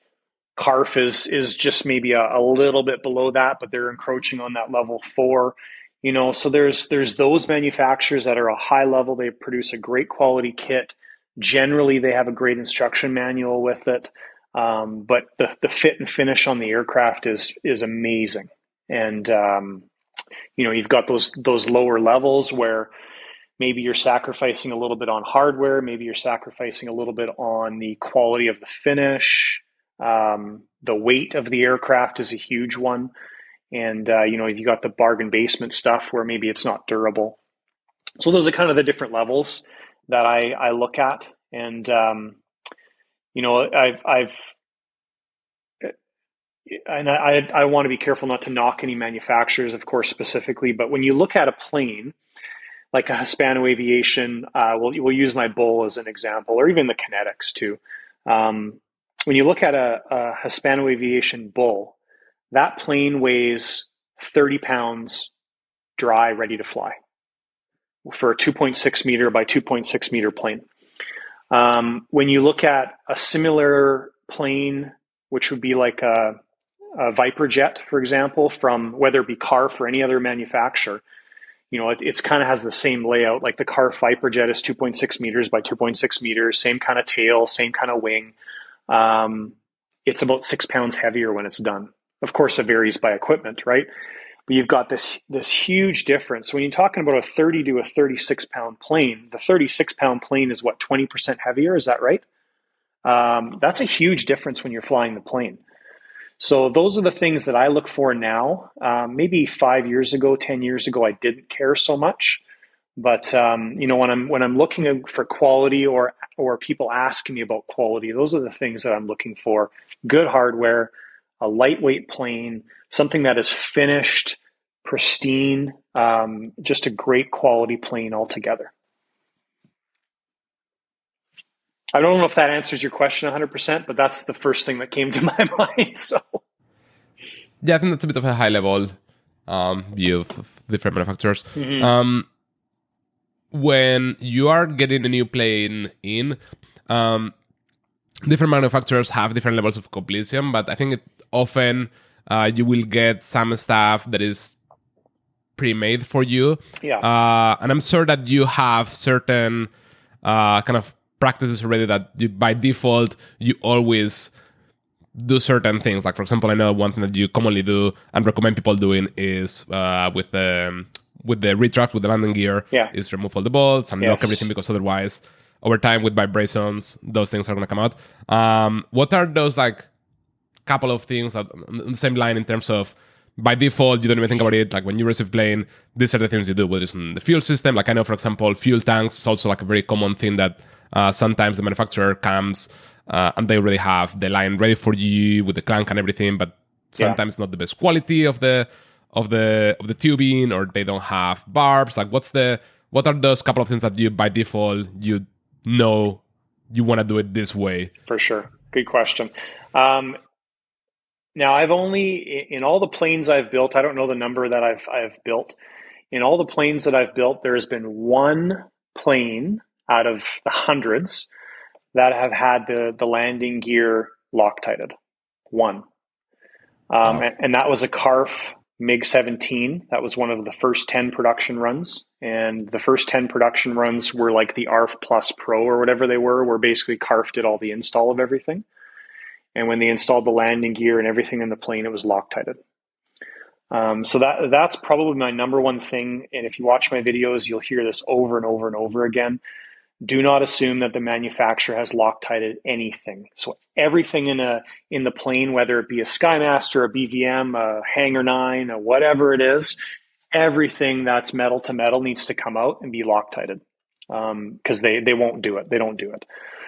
Carf is is just maybe a, a little bit below that, but they're encroaching on that level four. You know, so there's there's those manufacturers that are a high level. They produce a great quality kit. Generally, they have a great instruction manual with it. Um, but the the fit and finish on the aircraft is is amazing. And um, you know, you've got those those lower levels where maybe you're sacrificing a little bit on hardware, maybe you're sacrificing a little bit on the quality of the finish. Um, the weight of the aircraft is a huge one. And, uh, you know, you got the bargain basement stuff where maybe it's not durable. So those are kind of the different levels that I, I look at. And, um, you know, I've, I've, and I, I want to be careful not to knock any manufacturers, of course, specifically, but when you look at a plane, like a Hispano Aviation, uh, we'll, we'll use my Bull as an example, or even the Kinetics too. Um, when you look at a, a Hispano Aviation Bull, that plane weighs thirty pounds dry, ready to fly for a two point six meter by two point six meter plane. Um, when you look at a similar plane, which would be like a, a Viper jet, for example, from whether it be Carf or any other manufacturer, you know, it, it's kind of has the same layout. Like the Carf Viper jet is two point six meters by two point six meters, same kind of tail, same kind of wing. Um, it's about six pounds heavier when it's done. Of course, it varies by equipment, right? But you've got this this huge difference. When you're talking about a thirty to a thirty-six pound plane, the thirty-six pound plane is what, twenty percent heavier? Is that right? Um, that's a huge difference when you're flying the plane. So those are the things that I look for now. Um, maybe five years ago, ten years ago, I didn't care so much. But um, you know, when I'm when I'm looking for quality, or or people asking me about quality, those are the things that I'm looking for: good hardware, a lightweight plane, something that is finished, pristine, um, just a great quality plane altogether. I don't know if that answers your question one hundred percent, but that's the first thing that came to my mind. So, yeah, I think that's a bit of a high level um, view of, of different manufacturers. mm-hmm. Um, when you are getting a new plane in, um, different manufacturers have different levels of completion, but I think it, often uh, you will get some stuff that is pre-made for you. Yeah. Uh, and I'm sure that you have certain uh, kind of practices already that you, by default, you always do certain things. Like, for example, I know one thing that you commonly do and recommend people doing is uh, with the with the retract, with the landing gear, yeah. is remove all the bolts and yes. lock everything, because otherwise, over time with vibrations, those things are going to come out. Um, what are those, like, couple of things that on the same line in terms of by default, you don't even think about it. Like when you receive plane, these are the things you do, whether it's in the fuel system. Like I know, for example, fuel tanks is also like a very common thing that uh, sometimes the manufacturer comes uh, and they already have the line ready for you with the clank and everything, but sometimes yeah. not the best quality of the of the of the tubing, or they don't have barbs. Like what's the what are those couple of things that you by default you know you want to do it this way? For sure. Good question. Um, now I've only, in all the planes I've built, I don't know the number that I've I've built. In all the planes that I've built, there's been one plane out of the hundreds that have had the, the landing gear Loctited. One. Um, wow. and, and that was a C A R F MiG seventeen. That was one of the first ten production runs. And the first ten production runs were like the A R F Plus Pro or whatever they were, where basically C A R F did all the install of everything. And when they installed the landing gear and everything in the plane, it was Loctited. Um, so that that's probably my number one thing. And if you watch my videos, you'll hear this over and over and over again. Do not assume that the manufacturer has Loctited anything. So everything in a in the plane, whether it be a Skymaster, a B V M, a Hangar nine, or whatever it is, everything that's metal to metal needs to come out and be Loctited, because um, they they won't do it. They don't do it.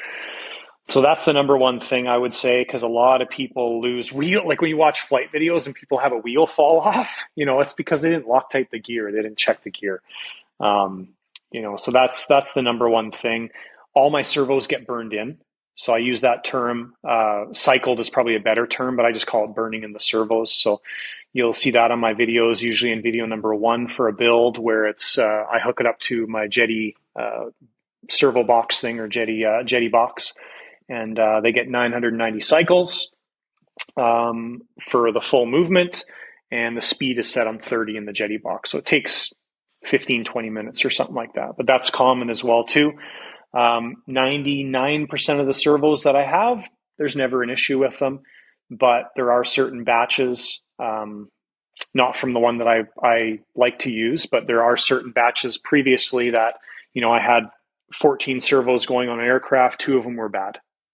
So that's the number one thing I would say, because a lot of people lose wheel. Like when you watch flight videos and people have a wheel fall off, you know, it's because they didn't Loctite the gear. They didn't check the gear. Um, you know, so that's that's the number one thing. All my servos get burned in. So I use that term. Uh, cycled is probably a better term, but I just call it burning in the servos. So you'll see that on my videos, usually in video number one for a build where it's uh, I hook it up to my Jetty uh, servo box thing or Jetty uh, Jetty box. And uh, they get nine hundred ninety cycles um, for the full movement, and the speed is set on thirty in the Jetty box. So it takes fifteen, twenty minutes or something like that. But that's common as well too. Um, ninety-nine percent of the servos that I have, there's never an issue with them. But there are certain batches, um, not from the one that I, I like to use, but there are certain batches previously that, you know, I had fourteen servos going on an aircraft, two of them were bad.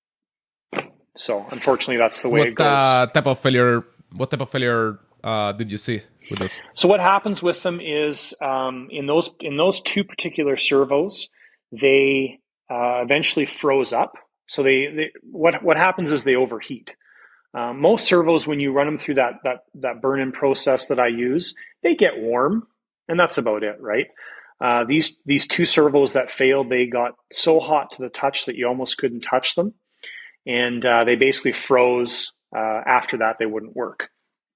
So unfortunately, that's the way what, it goes. Uh, type of failure? What type of failure uh, did you see with those? So what happens with them is um, in those in those two particular servos, they uh, eventually froze up. So they, they what what happens is they overheat. Uh, most servos, when you run them through that that that burn-in process that I use, they get warm, and that's about it, right? Uh, these these two servos that failed, they got so hot to the touch that you almost couldn't touch them. And uh, they basically froze. Uh, after that, they wouldn't work.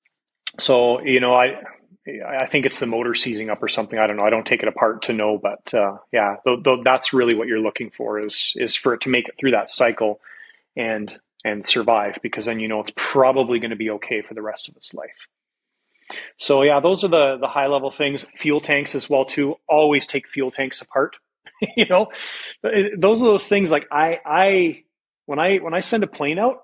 So, you know, I I think it's the motor seizing up or something. I don't know. I don't take it apart to know, but uh, yeah, th- th- that's really what you're looking for is is for it to make it through that cycle and and survive, because then you know it's probably going to be okay for the rest of its life. So yeah, those are the the high level things. Fuel tanks as well too. Always take fuel tanks apart. you know, those are those things like I I. When I when I send a plane out,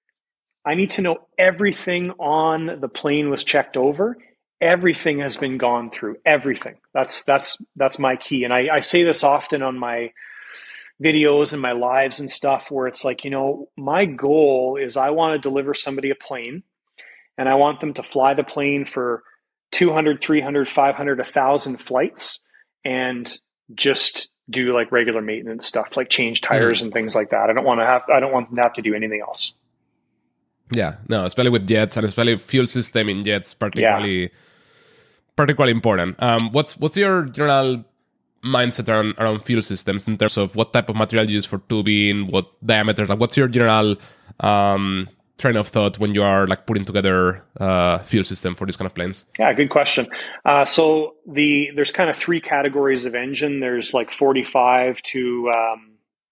I need to know everything on the plane was checked over. Everything has been gone through. Everything. That's that's that's my key. And I, I say this often on my videos and my lives and stuff, where it's like, you know, my goal is I want to deliver somebody a plane, and I want them to fly the plane for two hundred, three hundred, five hundred, one thousand flights, and just do like regular maintenance stuff, like change tires mm. and things like that. I don't want to have, I don't want them to have to do anything else. Yeah, no, especially with jets, and especially fuel system in jets, particularly, yeah. particularly important. Um, what's what's your general mindset around, around fuel systems in terms of what type of material you use for tubing, what diameters, like what's your general um, train of thought when you are like putting together uh, fuel system for these kind of planes? Yeah, good question. Uh, so the there's kind of three categories of engine. There's like forty-five to um,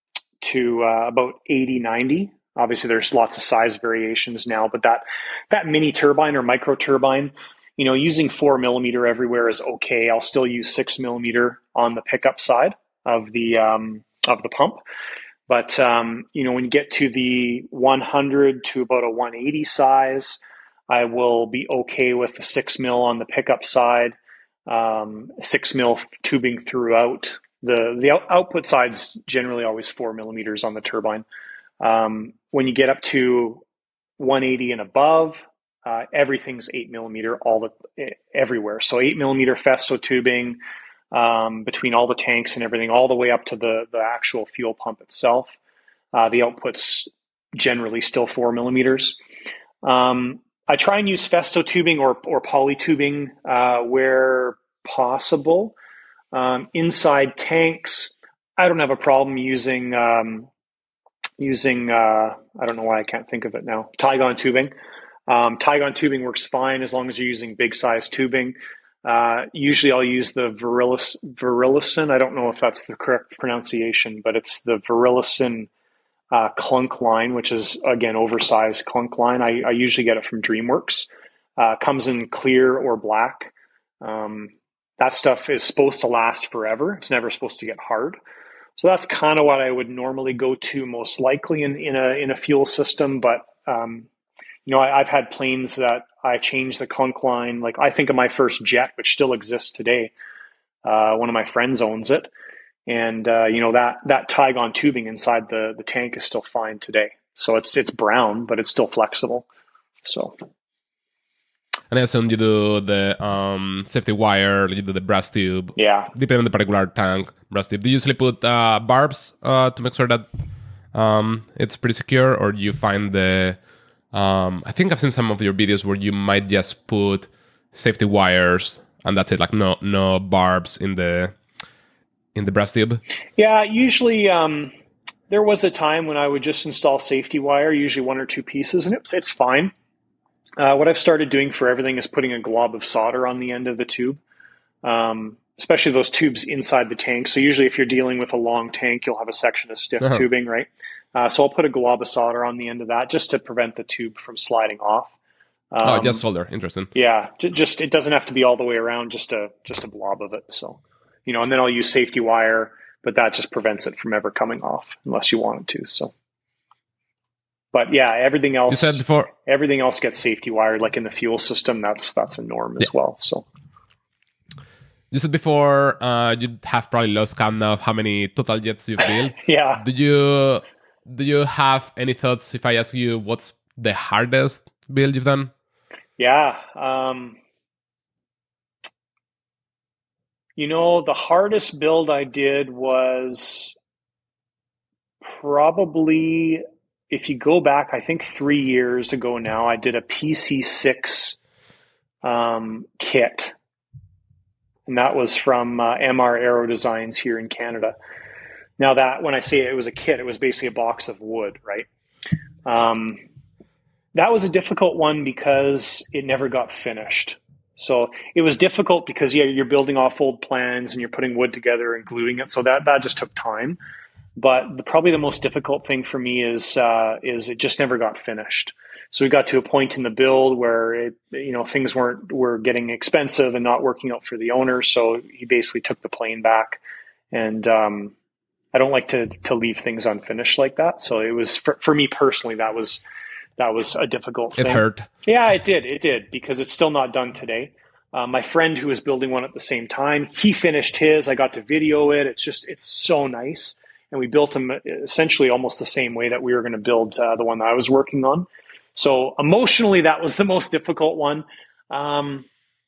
to uh, about eighty, ninety. Obviously, there's lots of size variations now, but that that mini turbine or micro turbine, you know, using four millimeter everywhere is okay. I'll still use six millimeter on the pickup side of the um, of the pump. But, um, you know, when you get to the one hundred to about a one eighty size, I will be okay with the six mil on the pickup side, um, six mil tubing throughout. The the out- output side's generally always four millimeters on the turbine. Um, when you get up to one eighty and above, uh, everything's eight millimeter all the everywhere. So eight millimeter Festo tubing um, between all the tanks and everything, all the way up to the the actual fuel pump itself. Uh, the output's generally still four millimeters. Um, I try and use Festo tubing or or poly tubing uh, where possible. Um, inside tanks, I don't have a problem using um, using uh, I don't know why I can't think of it now. Tygon tubing. Um, Tygon tubing works fine as long as you're using big size tubing. Uh, usually, I'll use the Virilis, Virilison. I don't know if that's the correct pronunciation, but it's the Virilison uh, clunk line, which is again oversized clunk line. I, I usually get it from DreamWorks. Uh, comes in clear or black. Um, that stuff is supposed to last forever. It's never supposed to get hard. So that's kind of what I would normally go to most likely in, in a in a fuel system. But um, you know, I, I've had planes that I changed the clunk line. Like I think of my first jet, which still exists today. Uh, one of my friends owns it, and uh, you know that that Tygon tubing inside the the tank is still fine today. So it's it's brown, but it's still flexible. So. And I assume you do the um, safety wire, you do the brass tube. Yeah. Depending on the particular tank, brass tube. Do you usually put uh, barbs uh, to make sure that um, it's pretty secure, or do you find the? Um, I think I've seen some of your videos where you might just put safety wires and that's it, like no no barbs in the in the brass tube. Yeah, usually um, there was a time when I would just install safety wire, usually one or two pieces, and it's it's fine. Uh, what I've started doing for everything is putting a glob of solder on the end of the tube, um, especially those tubes inside the tank. So usually if you're dealing with a long tank, you'll have a section of stiff uh-huh. tubing, right? Uh, so I'll put a glob of solder on the end of that just to prevent the tube from sliding off. Um, oh, just solder. Interesting. Yeah, j- just it doesn't have to be all the way around, just a just a blob of it. So, you know, and then I'll use safety wire, but that just prevents it from ever coming off unless you want it to. So. But yeah, everything else. You said before everything else gets safety wired, like in the fuel system. That's that's a norm as yeah. well. So you said before uh, you have probably lost count now of how many total jets you've built. yeah. Do you do you have any thoughts if I ask you what's the hardest build you've done? Yeah. Um, you know, the hardest build I did was probably. If you go back, I think three years ago now, I did a P C six um, kit. And that was from uh, M R Aero Designs here in Canada. Now that, when I say it was a kit, it was basically a box of wood, right? Um, that was a difficult one because it never got finished. So it was difficult because yeah, you're building off old plans and you're putting wood together and gluing it. So that, that just took time. But the, probably the most difficult thing for me is uh, is it just never got finished. So we got to a point in the build where it, you know, things weren't were getting expensive and not working out for the owner. So he basically took the plane back, and um, I don't like to to leave things unfinished like that. So it was for, for me personally that was that was a difficult thing. It hurt. Yeah, it did. It did because it's still not done today. Uh, my friend who was building one at the same time, he finished his. I got to video it. It's just it's so nice. And we built them essentially almost the same way that we were going to build uh, the one that I was working on. So emotionally, that was the most difficult one. Um,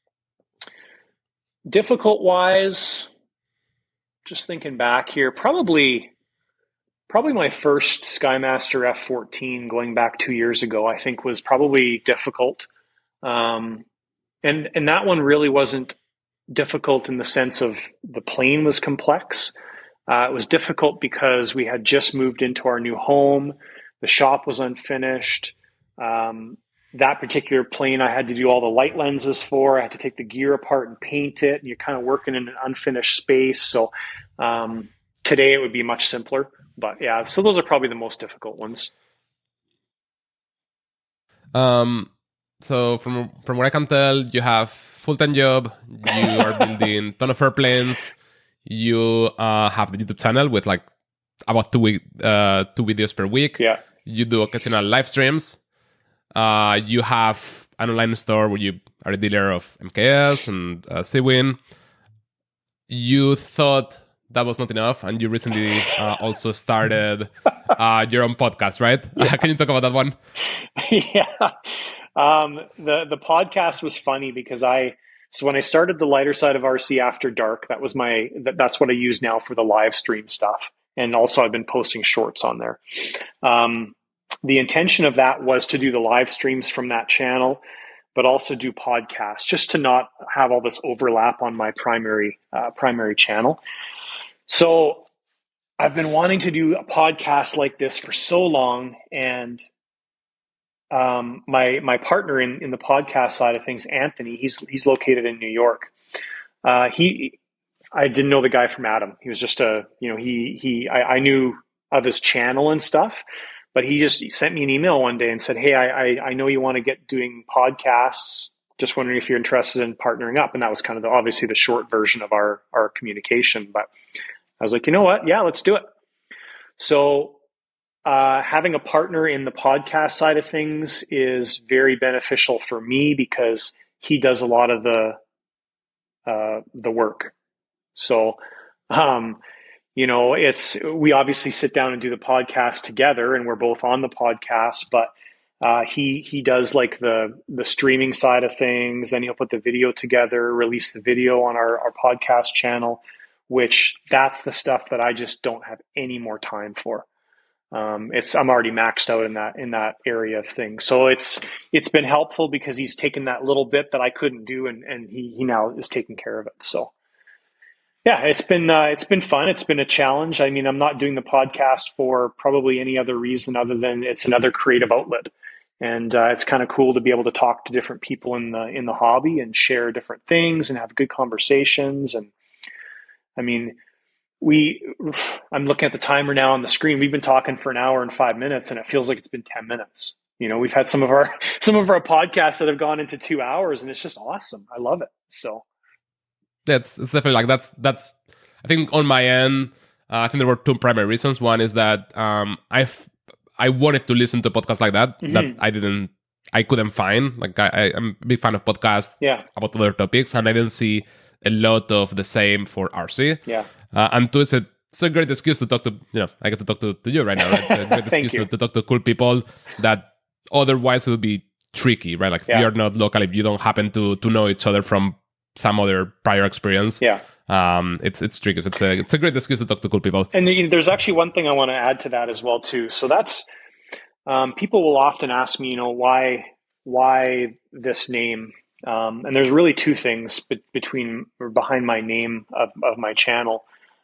difficult wise, just thinking back here, probably, probably my first Skymaster F fourteen going back two years ago, I think was probably difficult. Um, and, and that one really wasn't difficult in the sense of the plane was complex. Uh, it was difficult because we had just moved into our new home. The shop was unfinished. Um, that particular plane I had to do all the light lenses for. I had to take the gear apart and paint it. And you're kind of working in an unfinished space. So um, today it would be much simpler. But yeah, so those are probably the most difficult ones. Um. So from from what I can tell, you have full-time job. You are building a ton of airplanes. You uh, have the YouTube channel with like about two week, uh, two videos per week. Yeah. You do occasional live streams. Uh, you have an online store where you are a dealer of M K S and uh, Seawin. You thought that was not enough, and you recently uh, also started uh, your own podcast, right? Yeah. Can you talk about that one? Yeah. Um, the the podcast was funny because I so when I started the lighter side of R C After Dark, that was my that, that's what I use now for the live stream stuff, and also I've been posting shorts on there. Um, the intention of that was to do the live streams from that channel, but also do podcasts, just to not have all this overlap on my primary uh, primary channel. So I've been wanting to do a podcast like this for so long, and Um, my my partner in, in the podcast side of things, Anthony, he's he's located in New York. Uh, he, I didn't know the guy from Adam. He was just a, you know, he he I, I knew of his channel and stuff, but he just he sent me an email one day and said, "Hey, I I, I know you want to get doing podcasts. Just wondering if you're interested in partnering up." And that was kind of the, obviously the short version of our our communication. But I was like, you know what? Yeah, let's do it. So. Uh, having a partner in the podcast side of things is very beneficial for me because he does a lot of the uh, the work. So, um, you know, it's we obviously sit down and do the podcast together, and we're both on the podcast. But uh, he he does like the the streaming side of things, and he'll put the video together, release the video on our our podcast channel, which that's the stuff that I just don't have any more time for. Um, it's I'm already maxed out in that in that area of things. So it's it's been helpful because he's taken that little bit that I couldn't do, and and he he now is taking care of it. So yeah, it's been uh, it's been fun. It's been a challenge. I mean, I'm not doing the podcast for probably any other reason other than it's another creative outlet, and uh, it's kind of cool to be able to talk to different people in the in the hobby and share different things and have good conversations. And I mean. We, I'm looking at the timer now on the screen. We've been talking for an hour and five minutes, and it feels like it's been ten minutes. You know, we've had some of our some of our podcasts that have gone into two hours, and it's just awesome. I love it. So, that's it's definitely like that's that's. I think on my end, uh, I think there were two primary reasons. One is that um, I've I wanted to listen to podcasts like that mm-hmm. that I didn't, I couldn't find. Like I, I, I'm a big fan of podcasts yeah. about other topics, and I didn't see a lot of the same for R C. Yeah. Uh, and two, it's a, it's a great excuse to talk to, you know, I get to talk to, to you right now. Right? It's a great excuse to, to talk to cool people that otherwise it would be tricky, right? Like if yeah. you're not local, if you don't happen to to know each other from some other prior experience, yeah, um, it's it's tricky. So it's a it's a great excuse to talk to cool people. And you know, there's actually one thing I want to add to that as well too. So that's um, people will often ask me, you know, why why this name. Um, and there's really two things be- between or behind my name of, of my channel.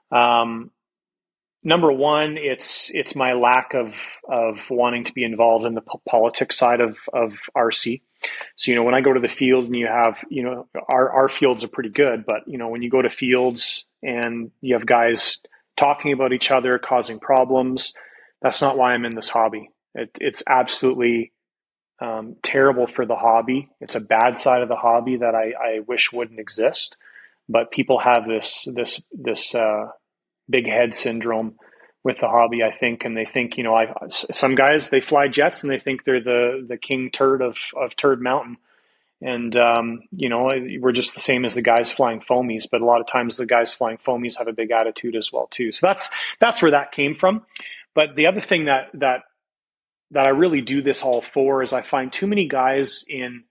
Um, number one, it's it's my lack of of wanting to be involved in the po- politics side of of R C. So you know, when I go to the field and you have you know our our fields are pretty good, but you know when you go to fields and you have guys talking about each other, causing problems, that's not why I'm in this hobby. It, it's absolutely um, terrible for the hobby. It's a bad side of the hobby that I, I wish wouldn't exist. But people have this this this uh, big head syndrome with the hobby, I think, and they think, you know, I some guys they fly jets and they think they're the the king turd of of Turd Mountain, and um, you know, we're just the same as the guys flying foamies. But a lot of times, the guys flying foamies have a big attitude as well too. So that's that's where that came from. But the other thing that that that I really do this all for is I find too many guys in,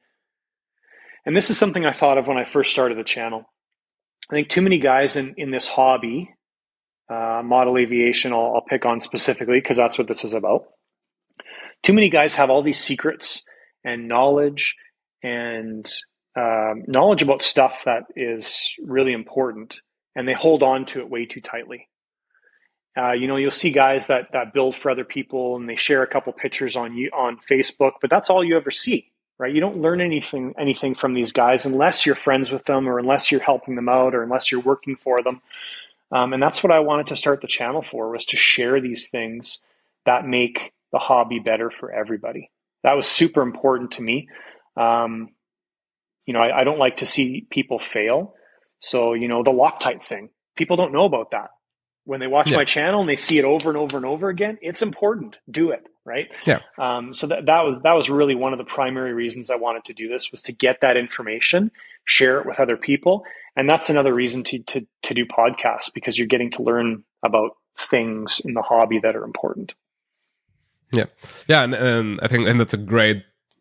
and this is something I thought of when I first started the channel. I think too many guys in, in this hobby, uh, model aviation, I'll, I'll pick on specifically because that's what this is about. Too many guys have all these secrets and knowledge and um, knowledge about stuff that is really important, and they hold on to it way too tightly. Uh, you know, you'll see guys that that build for other people and they share a couple pictures on you on Facebook, but that's all you ever see. Right? You don't learn anything anything from these guys unless you're friends with them or unless you're helping them out or unless you're working for them. Um, and that's what I wanted to start the channel for, was to share these things that make the hobby better for everybody. That was super important to me. Um, you know, I, I don't like to see people fail. So, you know, the Loctite thing, people don't know about that. When they watch yeah. my channel and they see it over and over and over again, it's important. Do it, right? Yeah. Um, so that, that was that was really one of the primary reasons I wanted to do this, was to get that information, share it with other people, and that's another reason to to to do podcasts, because you're getting to learn about things in the hobby that are important. Yeah, yeah, and, and I think and that's a great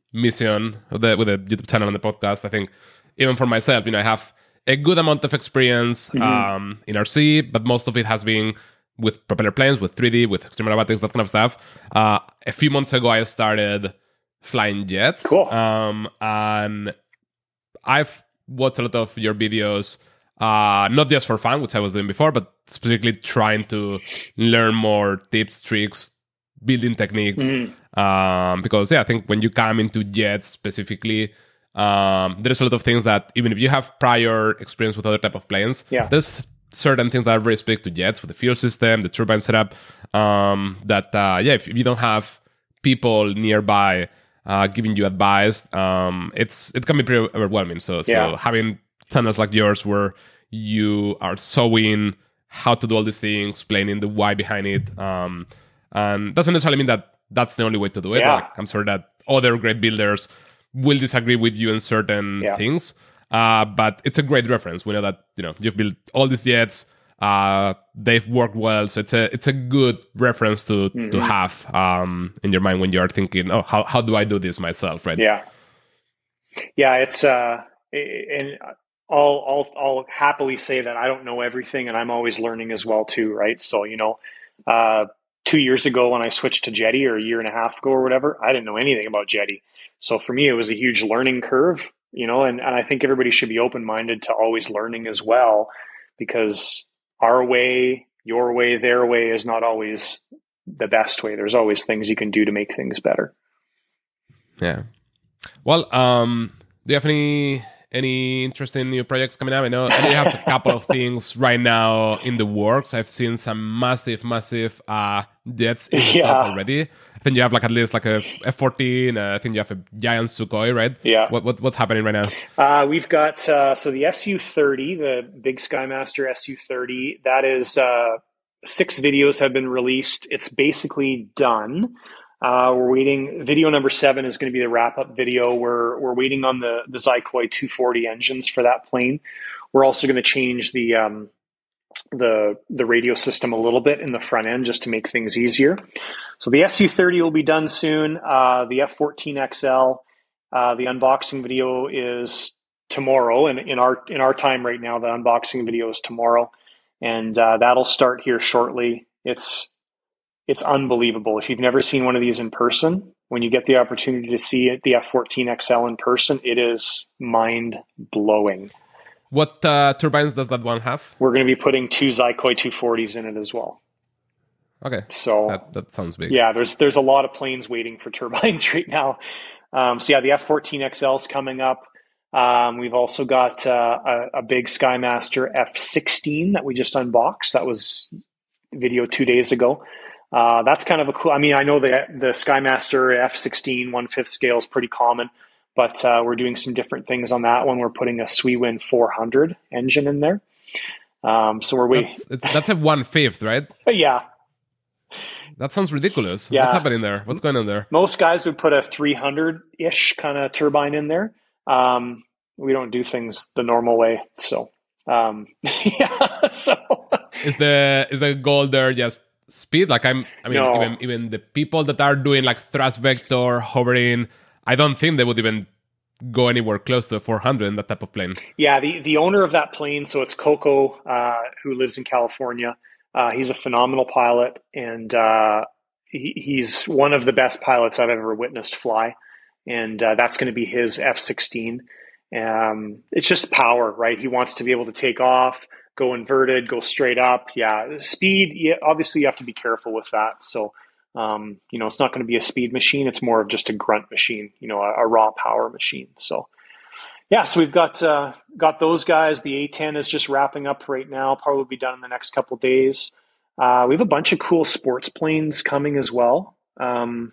mission with the, with the YouTube channel and the podcast. I think even for myself, you know, I have a good amount of experience Mm-hmm. um, in R C, but most of it has been with propeller planes, with three D, with extreme aerobatics, that kind of stuff. Uh, a few months ago, I started flying jets. Cool. Um, and I've watched a lot of your videos, uh, not just for fun, which I was doing before, but specifically trying to learn more tips, tricks, building techniques. Mm-hmm. Um, because, yeah, I think when you come into jets specifically, um, there's a lot of things that even if you have prior experience with other type of planes, Yeah. there's certain things that are very specific to jets with the fuel system, the turbine setup, um, that, uh, yeah, if you don't have people nearby uh, giving you advice, um, it's it can be pretty overwhelming. So, Yeah. so having channels like yours where you are showing how to do all these things, explaining the why behind it, um, and doesn't necessarily mean that that's the only way to do it. Yeah. Like, I'm sure that other great builders will disagree with you in certain Yeah. things, uh, but it's a great reference. We know that, you know, you've built all these jets, uh, they've worked well, so it's a it's a good reference to Mm-hmm. to have um, in your mind when you are thinking, oh, how how do I do this myself, right? Yeah. Yeah, it's uh and I'll I'll I'll happily say that I don't know everything, and I'm always learning as well too, right? So, you know, uh two years ago when I switched to Jetty, or a year and a half ago or whatever, I didn't know anything about Jetty. So for me it was a huge learning curve, you know, and, and I think everybody should be open-minded to always learning as well, because our way, your way, their way is not always the best way. There's always things you can do to make things better. Yeah. Well, um, do you have any any interesting new projects coming up? I know, I know you have a couple of things right now in the works. I've seen some massive, massive uh, jets in the Yeah. shop already. I think you have like at least like a F fourteen. Uh, I think you have a giant Sukhoi, right? Yeah. What, what what's happening right now? Uh, we've got, uh, so the S U thirty, the big Skymaster S U thirty, that is, uh, six videos have been released. It's basically done. Uh, we're waiting. Video number seven is going to be the wrap-up video. We're we're waiting on the the Zykoy two forty engines for that plane. We're also going to change the um, the the radio system a little bit in the front end just to make things easier. So the S U thirty will be done soon. Uh, the F fourteen X L, uh, the unboxing video is tomorrow, and in our in our time right now, the unboxing video is tomorrow, and uh, that'll start here shortly. It's It's unbelievable. If you've never seen one of these in person, when you get the opportunity to see it, the F fourteen X L in person, it is mind-blowing. What uh, turbines does that one have? We're going to be putting two Zykoy two forties in it as well. Okay, So that, that sounds big. yeah, there's there's a lot of planes waiting for turbines right now. Um, so yeah, the F fourteen X L is coming up. Um, we've also got uh, a, a big Skymaster F sixteen that we just unboxed. That was video two days ago. Uh, that's kind of a cool, I mean, I know the, the Skymaster F sixteen one-fifth scale is pretty common, but uh, we're doing some different things on that one. We're putting a Swiwin four hundred engine in there. Um, so we're waiting. That's, it's, that's a one-fifth, right? Yeah. That sounds ridiculous. Yeah. What's happening there? What's going on there? Most guys would put a three hundred-ish kind of turbine in there. Um, we don't do things the normal way. So, um, yeah. So is the is the goal there just speed? Like I'm, I mean, No. even even the people that are doing like thrust vector hovering, I don't think they would even go anywhere close to four hundred in that type of plane. Yeah, the, the owner of that plane, so it's Coco, uh, who lives in California. Uh, he's a phenomenal pilot, and uh, he, he's one of the best pilots I've ever witnessed fly. And uh, that's going to be his F sixteen. Um, it's just power, right? He wants to be able to take off, go inverted, go straight up. Yeah, speed, yeah, obviously you have to be careful with that. So, um, you know, it's not going to be a speed machine. It's more of just a grunt machine, you know, a, a raw power machine. So, yeah, so we've got uh, got those guys. The A ten is just wrapping up right now. Probably be done in the next couple of days. Uh, we have a bunch of cool sports planes coming as well. Um,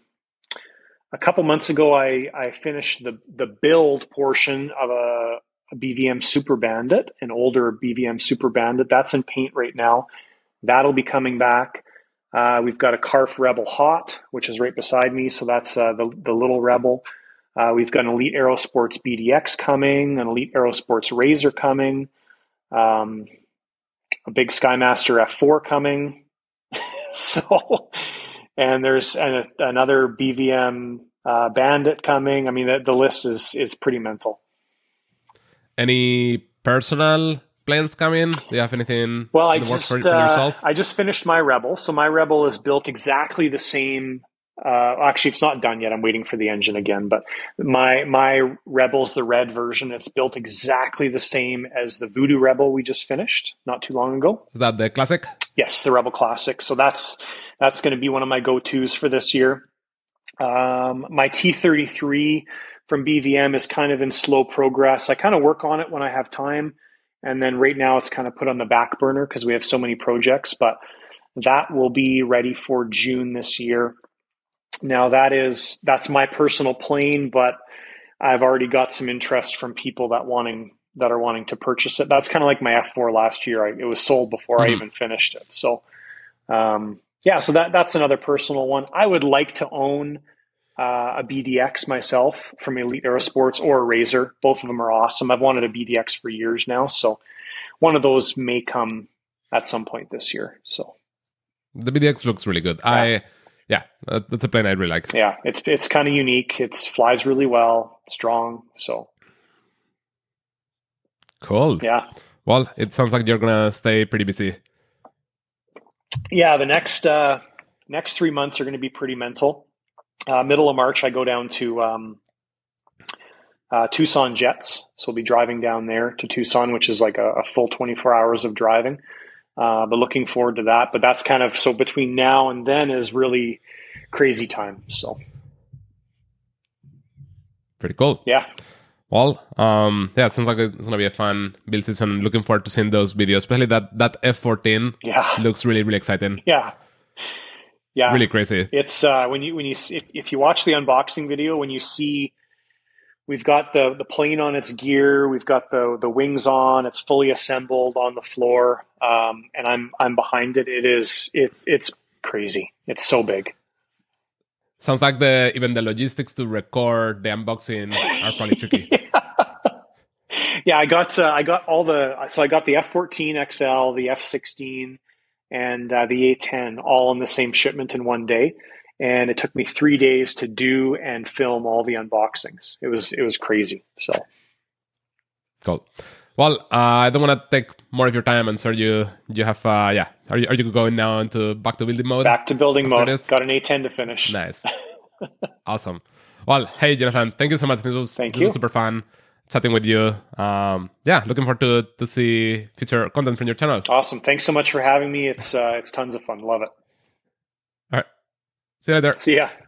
a couple months ago, I, I finished the the build portion of a, a B V M Super Bandit, an older B V M Super Bandit. That's in paint right now. That'll be coming back. Uh, we've got a Carf Rebel Hot, which is right beside me. So that's uh, the the little Rebel. Uh, we've got an Elite Aerosports B D X coming, an Elite Aerosports Razor coming, um, a big Skymaster F four coming. So, and there's an, another B V M uh, Bandit coming. I mean, the, the list is is pretty mental. Any personal plans coming? Do you have anything well, in I the works just for, for uh, yourself? I just finished my Rebel. So my Rebel is built exactly the same. Uh, actually, it's not done yet. I'm waiting for the engine again. But my my Rebel's the red version. It's built exactly the same as the Voodoo Rebel we just finished not too long ago. Is that the classic? Yes, the Rebel Classic. So that's that's going to be one of my go-tos for this year. Um, my T thirty-three from B V M is kind of in slow progress. I kind of work on it when I have time. And then right now it's kind of put on the back burner because we have so many projects. But that will be ready for June this year. Now that is, that's my personal plane, but I've already got some interest from people that wanting, that are wanting to purchase it. That's kind of like my F four last year. I, it was sold before mm-hmm. I even finished it. So, um, yeah, so that, that's another personal one. I would like to own uh, a B D X myself from Elite Aerosports or a Razor. Both of them are awesome. I've wanted a B D X for years now. So one of those may come at some point this year. So the B D X looks really good. Yeah. I, Yeah, that's a plane I really like. Yeah, it's it's kind of unique. It flies really well, strong. So cool. Yeah. Well, it sounds like you're gonna stay pretty busy. Yeah, the next uh, next three months are going to be pretty mental. Uh, middle of March, I go down to um, uh, Tucson Jets, so I'll be driving down there to Tucson, which is like a, a full twenty-four hours of driving. Uh, but looking forward to that. But that's kind of, so between now and then is really crazy time. So pretty cool. Yeah. Well, um, yeah, it sounds like it's going to be a fun build season. I'm looking forward to seeing those videos, especially that, that F fourteen. Yeah. Looks really, really exciting. Yeah. Yeah. Really crazy. It's, uh, when you, when you, if, if you watch the unboxing video, when you see, we've got the, the plane on its gear. We've got the the wings on. It's fully assembled on the floor, um, and I'm I'm behind it. It is it's it's crazy. It's so big. Sounds like the even the logistics to record the unboxing are probably tricky. yeah. yeah, I got uh, I got all the so I got the F fourteen X L, the F sixteen, and uh, the A ten all in the same shipment in one day. And it took me three days to do and film all the unboxings. It was it was crazy. So cool. Well, uh, I don't want to take more of your time. I'm sorry you you have uh, yeah. Are you are you going now into back to building mode? Back to building mode. This? Got an A ten to finish. Nice, awesome. Well, hey Jonathan, thank you so much. It was, thank it you. was super fun chatting with you. Um, yeah, looking forward to to see future content from your channel. Awesome. Thanks so much for having me. It's uh, it's tons of fun. Love it. All right. See you later. See ya.